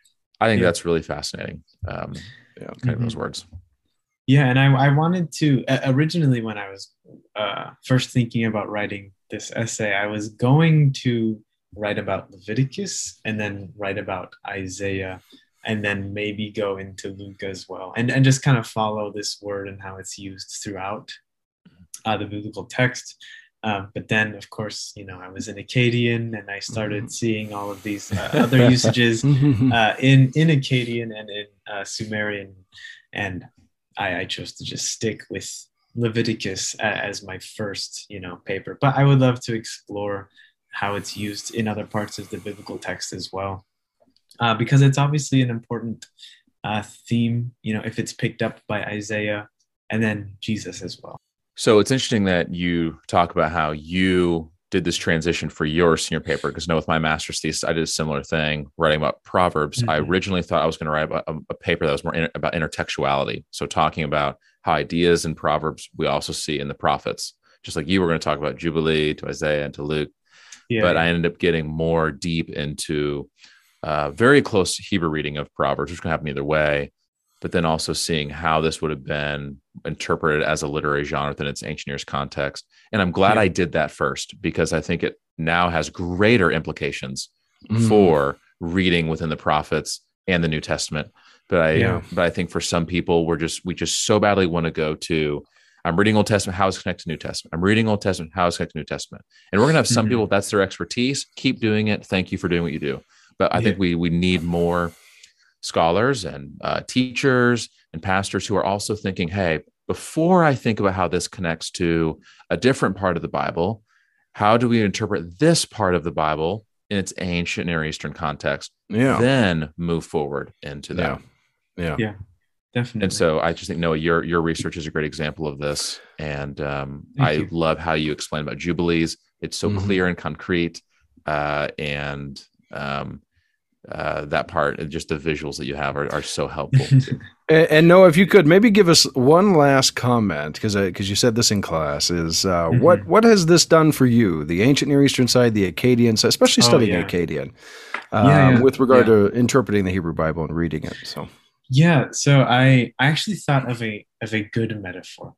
I think yeah. that's really fascinating. Um, yeah, kind mm-hmm. of those words. Yeah. And I, I wanted to, uh, originally when I was uh, first thinking about writing this essay, I was going to write about Leviticus and then write about Isaiah and then maybe go into Luke as well. And, and just kind of follow this word and how it's used throughout uh, the biblical text. Um, but then, of course, you know, I was an Akkadian and I started mm-hmm. seeing all of these uh, other usages uh, in, in Akkadian and in uh, Sumerian. And I, I chose to just stick with Leviticus uh, as my first, you know, paper. But I would love to explore how it's used in other parts of the biblical text as well, uh, because it's obviously an important uh, theme, you know, if it's picked up by Isaiah and then Jesus as well. So it's interesting that you talk about how you did this transition for your senior paper, because I know with my master's thesis, I did a similar thing writing about Proverbs. Mm-hmm. I originally thought I was going to write about a, a paper that was more in, about intertextuality. So talking about how ideas in Proverbs we also see in the prophets, just like you were going to talk about Jubilee to Isaiah and to Luke. Yeah, but yeah. I ended up getting more deep into uh, very close Hebrew reading of Proverbs, which can happen either way. But then also seeing how this would have been interpreted as a literary genre within its ancient Near East context. And I'm glad yeah. I did that first, because I think it now has greater implications mm. for reading within the prophets and the New Testament. But I, yeah. but I think for some people, we're just, we just so badly want to go to, I'm reading Old Testament, how is it connected to New Testament? I'm reading Old Testament, how is it connected to New Testament? And we're going to have some mm-hmm. people, that's their expertise. Keep doing it. Thank you for doing what you do. But I yeah. think we we need more scholars and uh, teachers and pastors who are also thinking, hey, before I think about how this connects to a different part of the Bible, how do we interpret this part of the Bible in its ancient Near Eastern context? Yeah. Then move forward into that. Yeah. Yeah. Yeah. Definitely. And so I just think, Noah, your your research is a great example of this. And um, I you. love how you explain about Jubilees. It's so mm-hmm. clear and concrete. Uh, and um, uh, that part, and just the visuals that you have are, are so helpful. and, and Noah, if you could maybe give us one last comment, because because you said this in class, is uh, mm-hmm. what what has this done for you, the ancient Near Eastern side, the Akkadian side, especially studying oh, yeah. Akkadian, um, yeah, yeah. with regard yeah. to interpreting the Hebrew Bible and reading it? So. Yeah, so I, I actually thought of a of a good metaphor.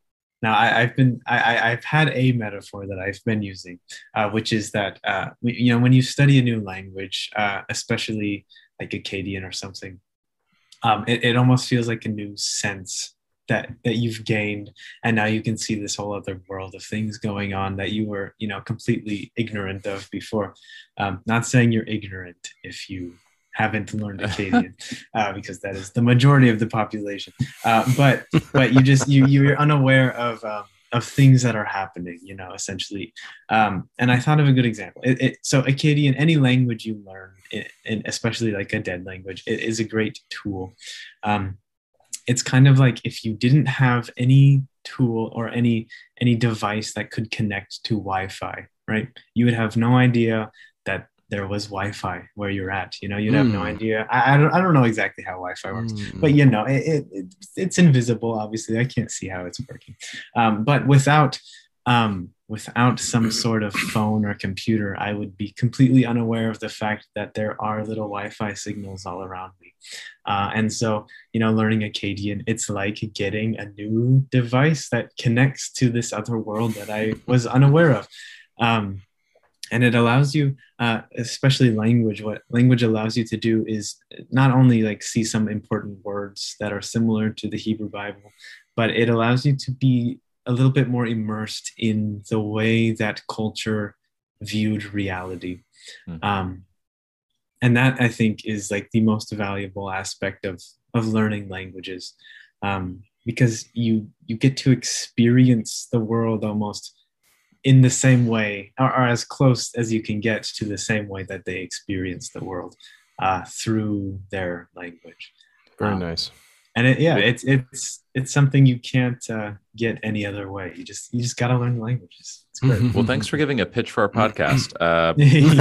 Now, I, I've been, I, I- I've had a metaphor that I've been using, uh, which is that, uh, we- you know, when you study a new language, uh, especially like Akkadian or something, um, it, it almost feels like a new sense that that you've gained, and now you can see this whole other world of things going on that you were, you know, completely ignorant of before. Um, not saying you're ignorant if you haven't learned Akkadian, uh, because that is the majority of the population. Uh, but but you just you you're unaware of um, of things that are happening, you know, essentially. Um, and I thought of a good example. It, it, so Akkadian, any language you learn, in, in especially like a dead language, it is a great tool. Um, it's kind of like if you didn't have any tool or any any device that could connect to Wi-Fi, right? You would have no idea that there was Wi-Fi where you're at. You know, you'd have mm. no idea. I, I don't I don't know exactly how Wi-Fi works, mm. but you know, it, it, it it's invisible. Obviously, I can't see how it's working. Um, but without um, without some sort of phone or computer, I would be completely unaware of the fact that there are little Wi-Fi signals all around me. Uh, and so, you know, learning Akkadian, it's like getting a new device that connects to this other world that I was unaware of. Um, and it allows you, uh, especially language, what language allows you to do is not only like see some important words that are similar to the Hebrew Bible, but it allows you to be a little bit more immersed in the way that culture viewed reality. Mm-hmm. Um, and that, I think, is like the most valuable aspect of, of learning languages, um, because you you get to experience the world almost in the same way, or, or as close as you can get to the same way that they experience the world uh, through their language. Very um, nice. And it, yeah, it's it's it's something you can't uh, get any other way. You just you just gotta learn languages. It's great. Well, thanks for giving a pitch for our podcast. Uh,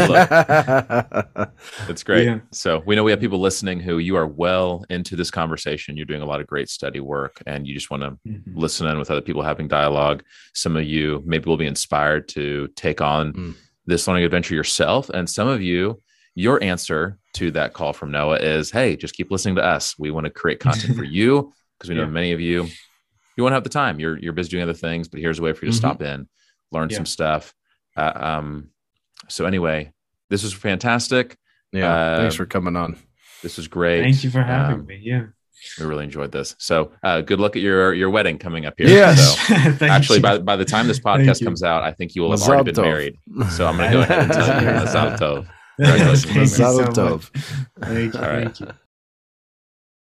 look, it's great. Yeah. So we know we have people listening who you are well into this conversation. You're doing a lot of great study work, and you just want to mm-hmm. listen in with other people having dialogue. Some of you maybe will be inspired to take on mm. this learning adventure yourself, and some of you, your answer to that call from Noah is, hey, just keep listening to us. We want to create content for you because we know yeah. many of you, you won't have the time. You're you're busy doing other things, but here's a way for you to mm-hmm. stop in, learn yeah. some stuff. Uh, um, so anyway, this was fantastic. Yeah, uh, thanks for coming on. This was great. Thank you for having um, me. Yeah. We really enjoyed this. So uh, good luck at your your wedding coming up here. Yes. So, actually, by, by the time this podcast comes out, I think you will have already been married. So I'm going to go ahead and tell you, Mazal Tov. Congratulations. Thank you so much. Tov. Thank you. All right. Thank you.